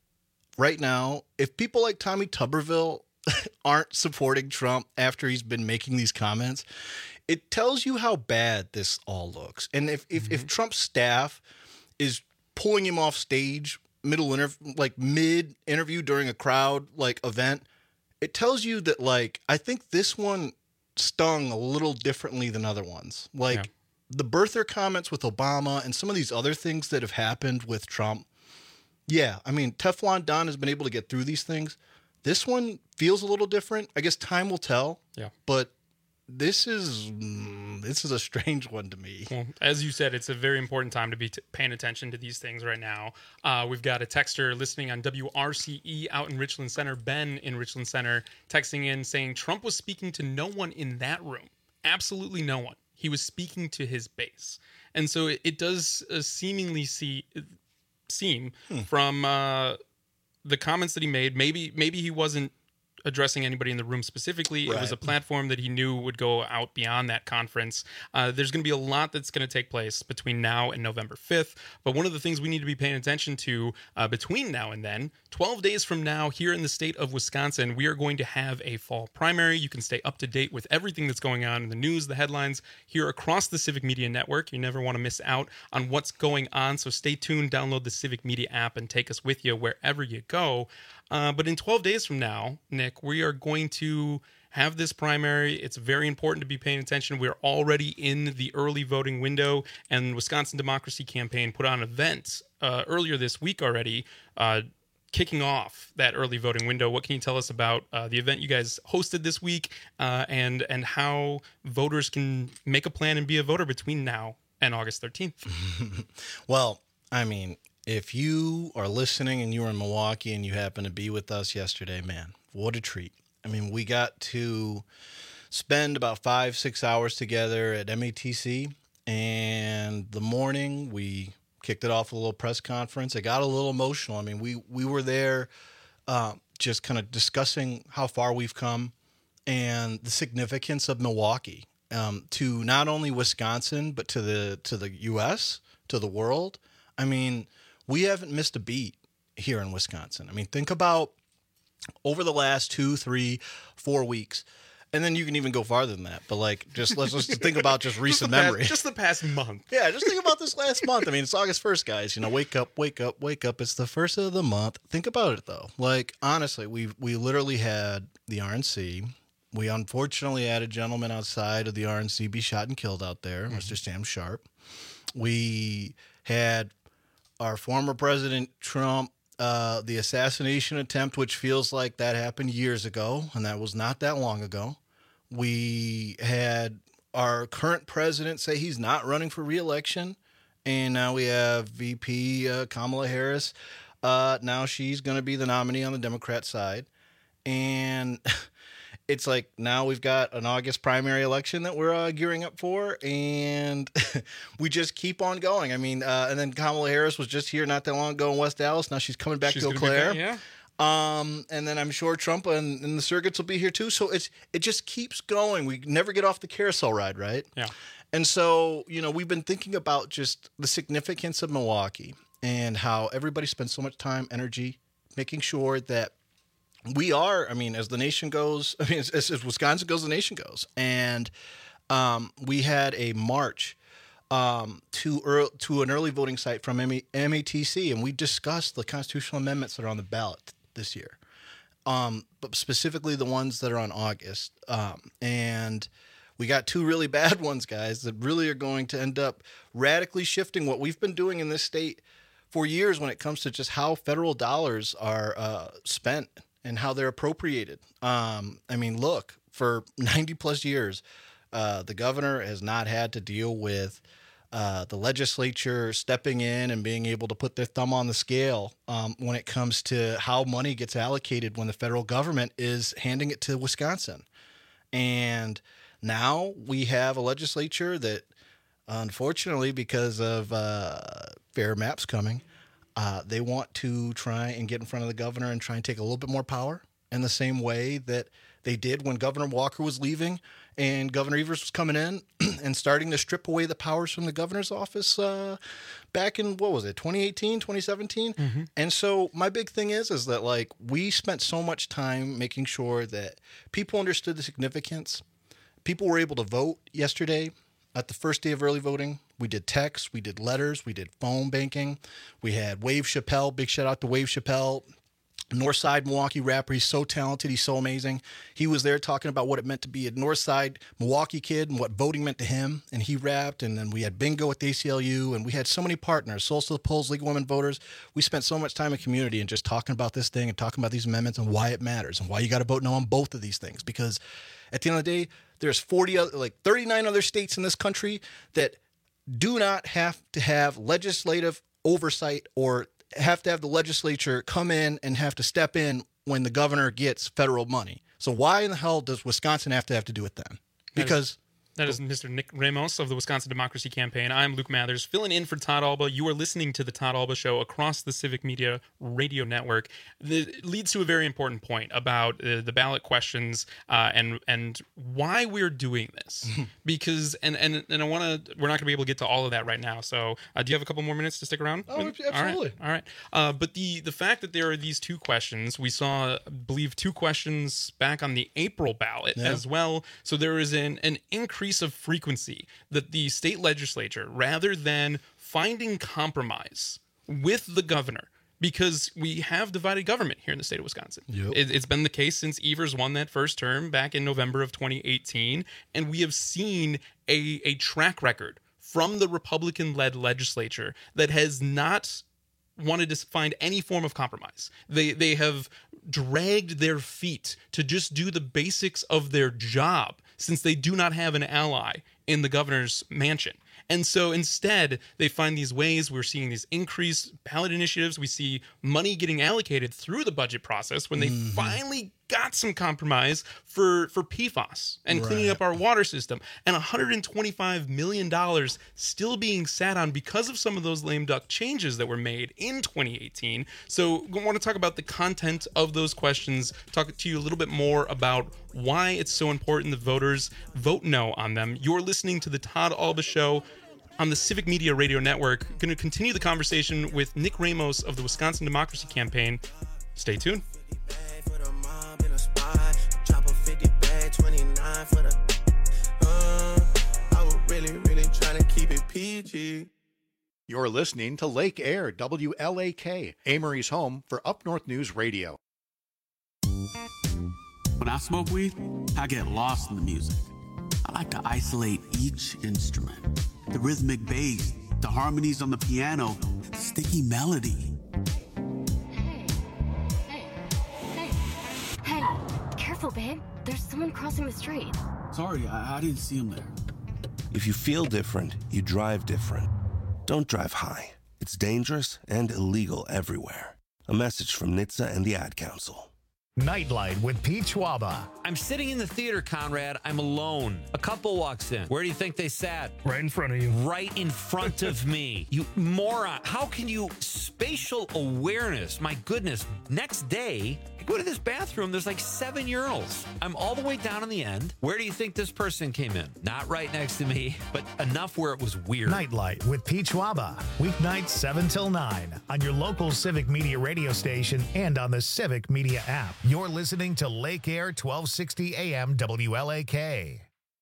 right now, if people like Tommy Tuberville aren't supporting Trump after he's been making these comments, it tells you how bad this all looks. And if if, mm-hmm. if Trump's staff is pulling him off stage middle interview, like mid interview during a crowd like event, it tells you that like I think this one stung a little differently than other ones. Like yeah. the birther comments with Obama and some of these other things that have happened with Trump. Yeah, I mean, Teflon Don has been able to get through these things. This one feels a little different. I guess time will tell. Yeah. But this is mm, this is a strange one to me. Well, as you said, it's a very important time to be t- paying attention to these things right now. Uh, we've got a texter listening on W R C E out in Richland Center, Ben in Richland Center, texting in saying Trump was speaking to no one in that room. Absolutely no one. He was speaking to his base. And so it, it does uh, seemingly see, seem hmm. from uh, the comments that he made, maybe maybe he wasn't addressing anybody in the room specifically. Right. It was a platform that he knew would go out beyond that conference. Uh, there's going to be a lot that's going to take place between now and November fifth. But one of the things we need to be paying attention to uh, between now and then, twelve days from now, here in the state of Wisconsin, we are going to have a fall primary. You can stay up to date with everything that's going on in the news, the headlines here across the Civic Media Network. You never want to miss out on what's going on. So stay tuned, download the Civic Media app, and take us with you wherever you go. Uh, but in twelve days from now, Nick, we are going to have this primary. It's very important to be paying attention. We're already in the early voting window, and Wisconsin Democracy Campaign put on an event uh, earlier this week already, uh, kicking off that early voting window. What can you tell us about uh, the event you guys hosted this week, uh, and and how voters can make a plan and be a voter between now and August thirteenth. Well, I mean, if you are listening and you were in Milwaukee and you happen to be with us yesterday, man, what a treat. I mean, we got to spend about five, six hours together at M A T C, and the morning we kicked it off with a little press conference. It got a little emotional. I mean, we, we were there uh, just kind of discussing how far we've come and the significance of Milwaukee um, to not only Wisconsin, but to the to the U S, to the world. I mean, we haven't missed a beat here in Wisconsin. I mean, think about over the last two, three, four weeks, and then you can even go farther than that. But like, just let's just think about just recent just past, memory. Just the past month. Yeah, just think about this last month. I mean, it's August first, guys. You know, wake up, wake up, wake up. It's the first of the month. Think about it, though. Like, honestly, we we literally had the R N C. We unfortunately had a gentleman outside of the R N C be shot and killed out there, mm-hmm. Mister Sam Sharp. We had our former President Trump, uh, the assassination attempt, which feels like that happened years ago, and that was not that long ago. We had our current president say he's not running for re-election, and now we have V P uh, Kamala Harris. Uh, now she's going to be the nominee on the Democrat side, and it's like now we've got an August primary election that we're uh, gearing up for, and we just keep on going. I mean, uh, and then Kamala Harris was just here not that long ago in West Dallas. Now she's coming back She's to Eau gonna be Claire. back, yeah. Um, and then I'm sure Trump and, and the surrogates will be here too. So it's it just keeps going. We never get off the carousel ride, right? Yeah. And so, you know, we've been thinking about just the significance of Milwaukee and how everybody spends so much time, energy, making sure that we are, I mean, as the nation goes, I mean, as, as Wisconsin goes, the nation goes. And um, we had a march um, to early, to an early voting site from M A T C, and we discussed the constitutional amendments that are on the ballot this year, um, but specifically the ones that are on August. Um, and we got two really bad ones, guys, that really are going to end up radically shifting what we've been doing in this state for years when it comes to just how federal dollars are uh, spent and how they're appropriated. Um, I mean, look, for ninety plus years, uh, the governor has not had to deal with uh, the legislature stepping in and being able to put their thumb on the scale um, when it comes to how money gets allocated when the federal government is handing it to Wisconsin. And now we have a legislature that, unfortunately, because of uh, fair maps coming, Uh, they want to try and get in front of the governor and try and take a little bit more power in the same way that they did when Governor Walker was leaving and Governor Evers was coming in and starting to strip away the powers from the governor's office uh, back in, what was it, twenty eighteen, twenty seventeen? Mm-hmm. And so my big thing is, is that like we spent so much time making sure that people understood the significance. People were able to vote yesterday at the first day of early voting. We did texts, we did letters, we did phone banking. We had Wave Chappelle, big shout out to Wave Chappelle, Northside Milwaukee rapper. He's so talented, he's so amazing. He was there talking about what it meant to be a Northside Milwaukee kid and what voting meant to him, and he rapped. And then we had bingo at the A C L U, and we had so many partners, Souls to the Polls, League of Women Voters. We spent so much time in community and just talking about this thing and talking about these amendments and why it matters and why you got to vote no on both of these things. Because at the end of the day, there's forty, other, like thirty-nine other states in this country that do not have to have legislative oversight or have to have the legislature come in and have to step in when the governor gets federal money. So why in the hell does Wisconsin have to have to do it then? Because That is Mister Nick Ramos of the Wisconsin Democracy Campaign. I'm Luke Mathers, filling in for Todd Alba. You are listening to the Todd Alba Show across the Civic Media Radio Network. That leads to a very important point about uh, the ballot questions uh, and and why we're doing this. Because and and and I want to. We're not going to be able to get to all of that right now. So, uh, do you have a couple more minutes to stick around? Oh, absolutely. All right. All right. Uh, but the the fact that there are these two questions, we saw, I believe, two questions back on the April ballot Yeah. as well. So there is an an increase of frequency that the state legislature, rather than finding compromise with the governor, because we have divided government here in the state of Wisconsin. Yep. It, it's been the case since Evers won that first term back in November of twenty eighteen, and we have seen a, a track record from the Republican-led legislature that has not wanted to find any form of compromise. They they have dragged their feet to just do the basics of their job, since they do not have an ally in the governor's mansion. And so instead, they find these ways. We're seeing these increased ballot initiatives. We see money getting allocated through the budget process when they Mhm. finally got some compromise for, for P FAS and cleaning Right. up our water system. And one hundred twenty-five million dollars still being sat on because of some of those lame duck changes that were made in twenty eighteen. So I want to talk about the content of those questions, talk to you a little bit more about why it's so important that voters vote no on them. You're listening to the Todd Alba Show on the Civic Media Radio Network. Going to continue the conversation with Nick Ramos of the Wisconsin Democracy Campaign. Stay tuned. Drop a fifty bag, twenty-nine for the. Uh, I was really, really trying to keep it P G. You're listening to Lake Air, W L A K, Amory's home for Up North News Radio. When I smoke weed, I get lost in the music. I like to isolate each instrument. The rhythmic bass, the harmonies on the piano, the sticky melody. Hey, careful, babe. There's someone crossing the street. Sorry, I, I didn't see him there. If you feel different, you drive different. Don't drive high. It's dangerous and illegal everywhere. A message from N H T S A and the Ad Council. Nightlight with Pete Schwaba. I'm sitting in the theater, Conrad. I'm alone. A couple walks in. Where do you think they sat? Right in front of you. Right in front of me. You moron. How can you... Spatial awareness. My goodness. Next day, I go to this bathroom. There's like seven urinals. I'm all the way down in the end. Where do you think this person came in? Not right next to me, but enough where it was weird. Nightlight with Pete Schwaba. Weeknights seven till nine on your local Civic Media radio station and on the Civic Media app. You're listening to Lake Air twelve sixty A M W L A K.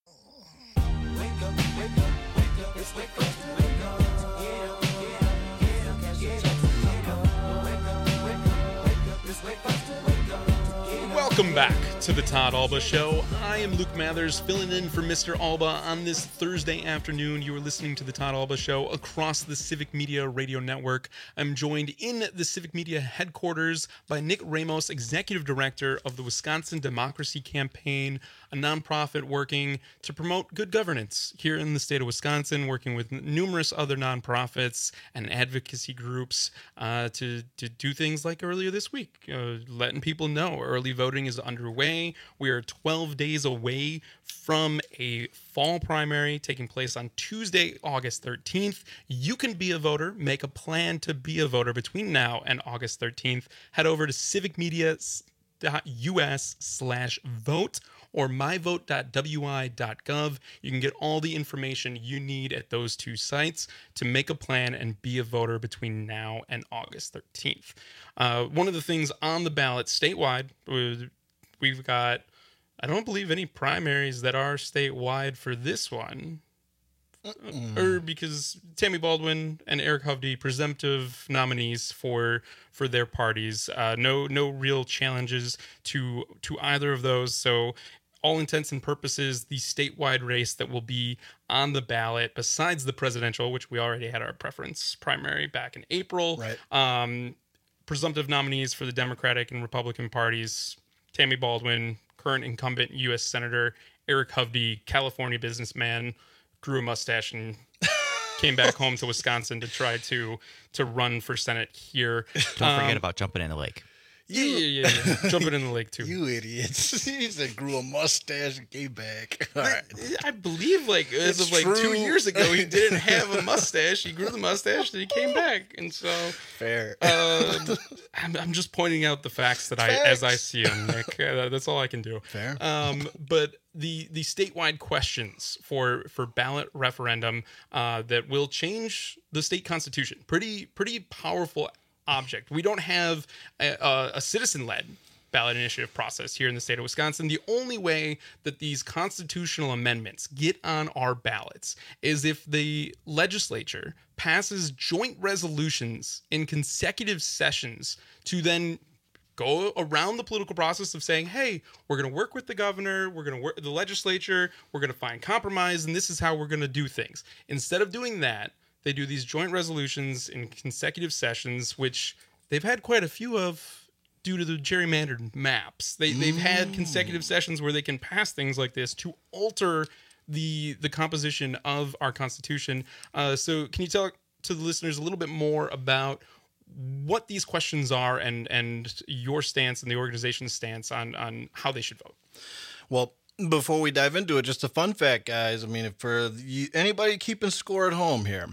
Welcome back to the Todd Alba Show. I am Luke Mathers, filling in for Mister Alba on this Thursday afternoon. You are listening to the Todd Alba Show across the Civic Media Radio Network. I'm joined in the Civic Media headquarters by Nick Ramos, Executive Director of the Wisconsin Democracy Campaign, a nonprofit working to promote good governance here in the state of Wisconsin, working with numerous other nonprofits and advocacy groups uh, to, to do things like earlier this week, uh, letting people know early voting is underway. We are twelve days away from a fall primary taking place on Tuesday, August thirteenth. You can be a voter, make a plan to be a voter between now and August thirteenth. Head over to civicmedia.us slash vote or my vote dot w i dot gov. You can get all the information you need at those two sites to make a plan and be a voter between now and August thirteenth. Uh, one of the things on the ballot statewide, we've got, I don't believe any primaries that are statewide for this one. Uh, or because Tammy Baldwin and Eric Hovde, presumptive nominees for for their parties. Uh, no no real challenges to to either of those. So all intents and purposes, the statewide race that will be on the ballot, besides the presidential, which we already had our preference primary back in April. Right. Um, presumptive nominees for the Democratic and Republican parties: Tammy Baldwin, current incumbent U S Senator; Eric Hovde, California businessman, grew a mustache and came back home to Wisconsin to try to to run for Senate here. Don't Um, forget about jumping in the lake. Yeah, yeah, yeah, yeah. Jumping in the lake too. You idiots. He said grew a mustache and came back. All right. I believe like as It's of like true. two years ago, he didn't have a mustache. He grew the mustache and he came back. And so fair. Uh, I'm, I'm just pointing out the facts that I, as I see them, Nick. Uh, that's all I can do. Fair. Um, but the the statewide questions for for ballot referendum uh, that will change the state constitution. Pretty pretty powerful object. We don't have a, a, a citizen-led ballot initiative process here in the state of Wisconsin. The only way that these constitutional amendments get on our ballots is if the legislature passes joint resolutions in consecutive sessions to then go around the political process of saying, hey, we're going to work with the governor, we're going to work with the legislature, we're going to find compromise, and this is how we're going to do things. Instead of doing that, they do these joint resolutions in consecutive sessions, which they've had quite a few of due to the gerrymandered maps. They, they've had consecutive sessions where they can pass things like this to alter the the composition of our Constitution. Uh, so can you tell to the listeners a little bit more about what these questions are and and your stance and the organization's stance on on how they should vote? Well, before we dive into it, just a fun fact, guys. I mean, for you, anybody keeping score at home here,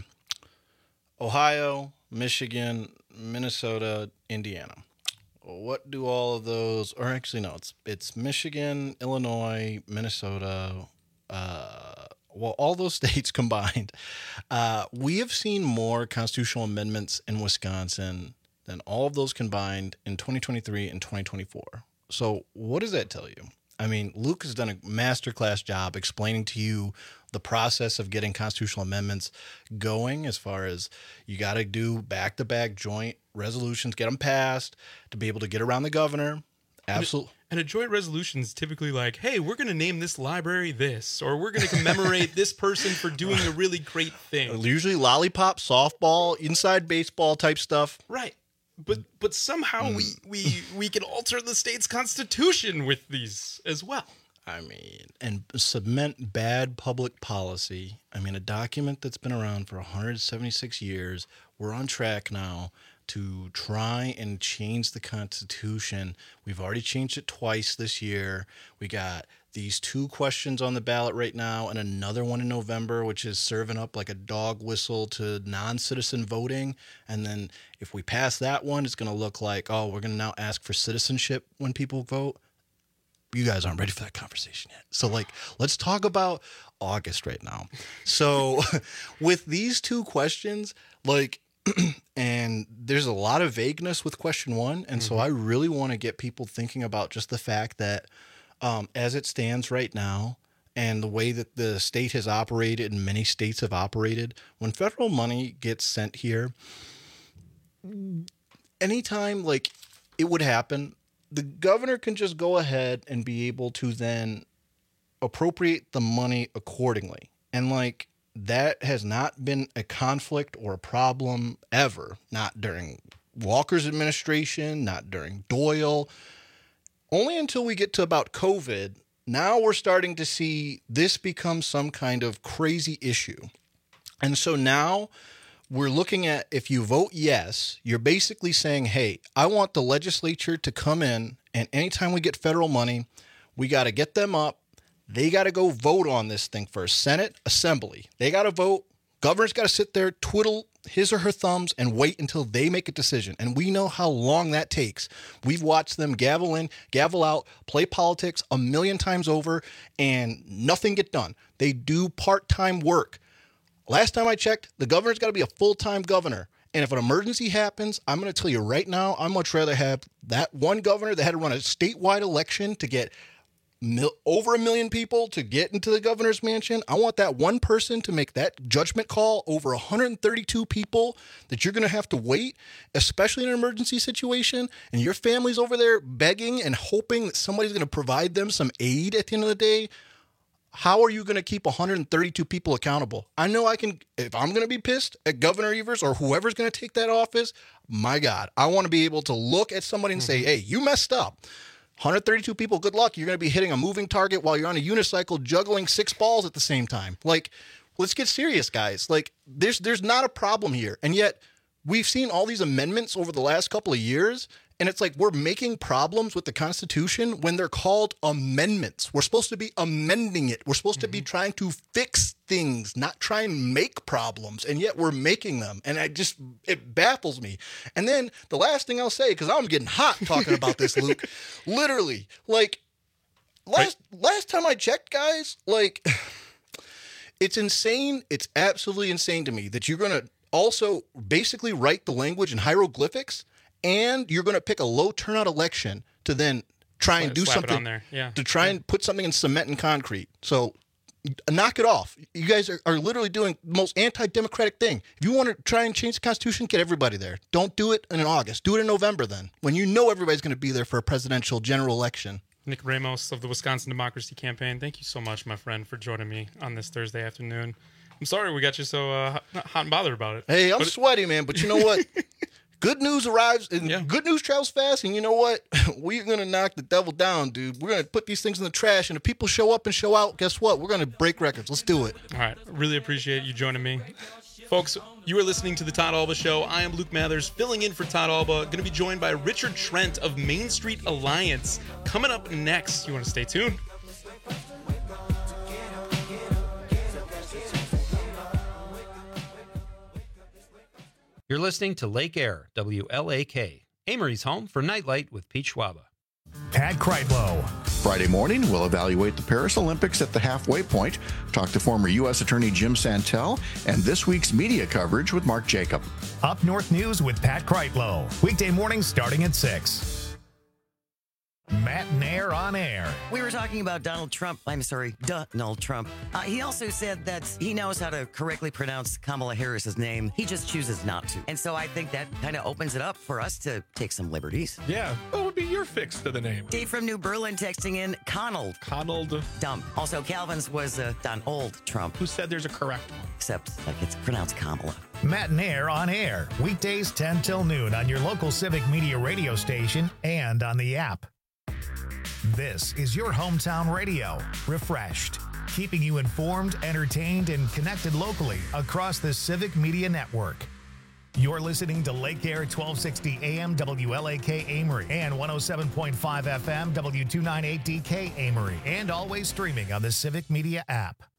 Ohio, Michigan, Minnesota, Indiana. What do all of those, or actually no, it's it's Michigan, Illinois, Minnesota, uh, well, all those states combined. Uh, we have seen more constitutional amendments in Wisconsin than all of those combined in twenty twenty-three and twenty twenty-four. So what does that tell you? I mean, Luke has done a masterclass job explaining to you the process of getting constitutional amendments going, as far as you got to do back-to-back joint resolutions, get them passed to be able to get around the governor. Absolutely. And a joint resolution is typically like, hey, we're going to name this library this, or we're going to commemorate this person for doing a really great thing. Usually lollipop, softball, inside baseball type stuff. Right. But but somehow mm. we, we we can alter the state's constitution with these as well. I mean, and cement bad public policy. I mean, a document that's been around for one hundred seventy-six years. We're on track now to try and change the Constitution. We've already changed it twice this year. We got these two questions on the ballot right now and another one in November, which is serving up like a dog whistle to non-citizen voting. And then if we pass that one, it's going to look like, oh, we're going to now ask for citizenship when people vote. You guys aren't ready for that conversation yet. So, like, let's talk about August right now. So with these two questions, like, and there's a lot of vagueness with question one. And mm-hmm. so I really want to get people thinking about just the fact that um, as it stands right now and the way that the state has operated and many states have operated, when federal money gets sent here, anytime like it would happen, the governor can just go ahead and be able to then appropriate the money accordingly. And like, that has not been a conflict or a problem ever. Not during Walker's administration, not during Doyle. Only until we get to about COVID, now we're starting to see this become some kind of crazy issue. And so now we're looking at, if you vote yes, you're basically saying, hey, I want the legislature to come in, and anytime we get federal money, we got to get them up. They got to go vote on this thing first. Senate, Assembly. They got to vote. Governor's got to sit there, twiddle his or her thumbs, and wait until they make a decision. And we know how long that takes. We've watched them gavel in, gavel out, play politics a million times over, and nothing get done. They do part-time work. Last time I checked, the governor's got to be a full-time governor. And if an emergency happens, I'm going to tell you right now, I'd much rather have that one governor that had to run a statewide election to get Mil- over a million people to get into the governor's mansion. I want that one person to make that judgment call over one hundred thirty-two people that you're going to have to wait, especially in an emergency situation, and your family's over there begging and hoping that somebody's going to provide them some aid at the end of the day. How are you going to keep one hundred thirty-two people accountable? I know I can, if I'm going to be pissed at Governor Evers or whoever's going to take that office, my God, I want to be able to look at somebody and say, hey, you messed up. one hundred thirty-two people, good luck. You're going to be hitting a moving target while you're on a unicycle juggling six balls at the same time. Like, let's get serious, guys. Like, there's there's not a problem here. And yet, we've seen all these amendments over the last couple of years, and it's like we're making problems with the Constitution when they're called amendments. We're supposed to be amending it. We're supposed mm-hmm. to be trying to fix things, not try and make problems, and yet we're making them. And I just, it baffles me. And then the last thing I'll say, because I'm getting hot talking about this, Luke, literally, like, last right. last time I checked, guys, like, it's insane. It's absolutely insane to me that you're going to also basically write the language in hieroglyphics, and you're going to pick a low turnout election to then try and do Slap something it on there. Yeah. to try yeah. and put something in cement and concrete. So knock it off. You guys are, are literally doing the most anti-democratic thing. If you want to try and change the Constitution, get everybody there. Don't do it in August. Do it in November then, when you know everybody's going to be there for a presidential general election. Nick Ramos of the Wisconsin Democracy Campaign, thank you so much, my friend, for joining me on this Thursday afternoon. I'm sorry we got you so uh, hot and bothered about it. Hey, I'm but sweaty, man, but you know what? good news arrives and yeah. good news travels fast. And you know what? We're going to knock the devil down, dude. We're going to put these things in the trash. And if people show up and show out, guess what? We're going to break records. Let's do it. All right. Really appreciate you joining me. Folks, you are listening to The Todd Alba Show. I am Luke Mathers, filling in for Todd Alba. Going to be joined by Richard Trent of Main Street Alliance. Coming up next. You want to stay tuned? You're listening to Lake Air, W L A K, Amory's home for Nightlight with Pete Schwaba. Pat Kreitlow. Friday morning, we'll evaluate the Paris Olympics at the halfway point, talk to former U S Attorney Jim Santel, and this week's media coverage with Mark Jacob. Up North News with Pat Kreitlow. Weekday mornings starting at six. Matt Nair on air. We were talking about Donald Trump. I'm sorry, Donald Trump. Uh, he also said that he knows how to correctly pronounce Kamala Harris's name. He just chooses not to. And so I think that kind of opens it up for us to take some liberties. Yeah. What would be your fix to the name? Dave from New Berlin texting in Conald. Conald. Dumb. Also, Calvin's was uh, Donald Trump. Who said there's a correct one? Except like it's pronounced Kamala. Matt Nair on air. Weekdays ten till noon on your local Civic Media radio station and on the app. This is your hometown radio, refreshed, keeping you informed, entertained, and connected locally across the Civic Media Network. You're listening to Lake Air twelve sixty A M W L A K Amory and one oh seven point five F M W two ninety-eight D K Amory, and always streaming on the Civic Media app.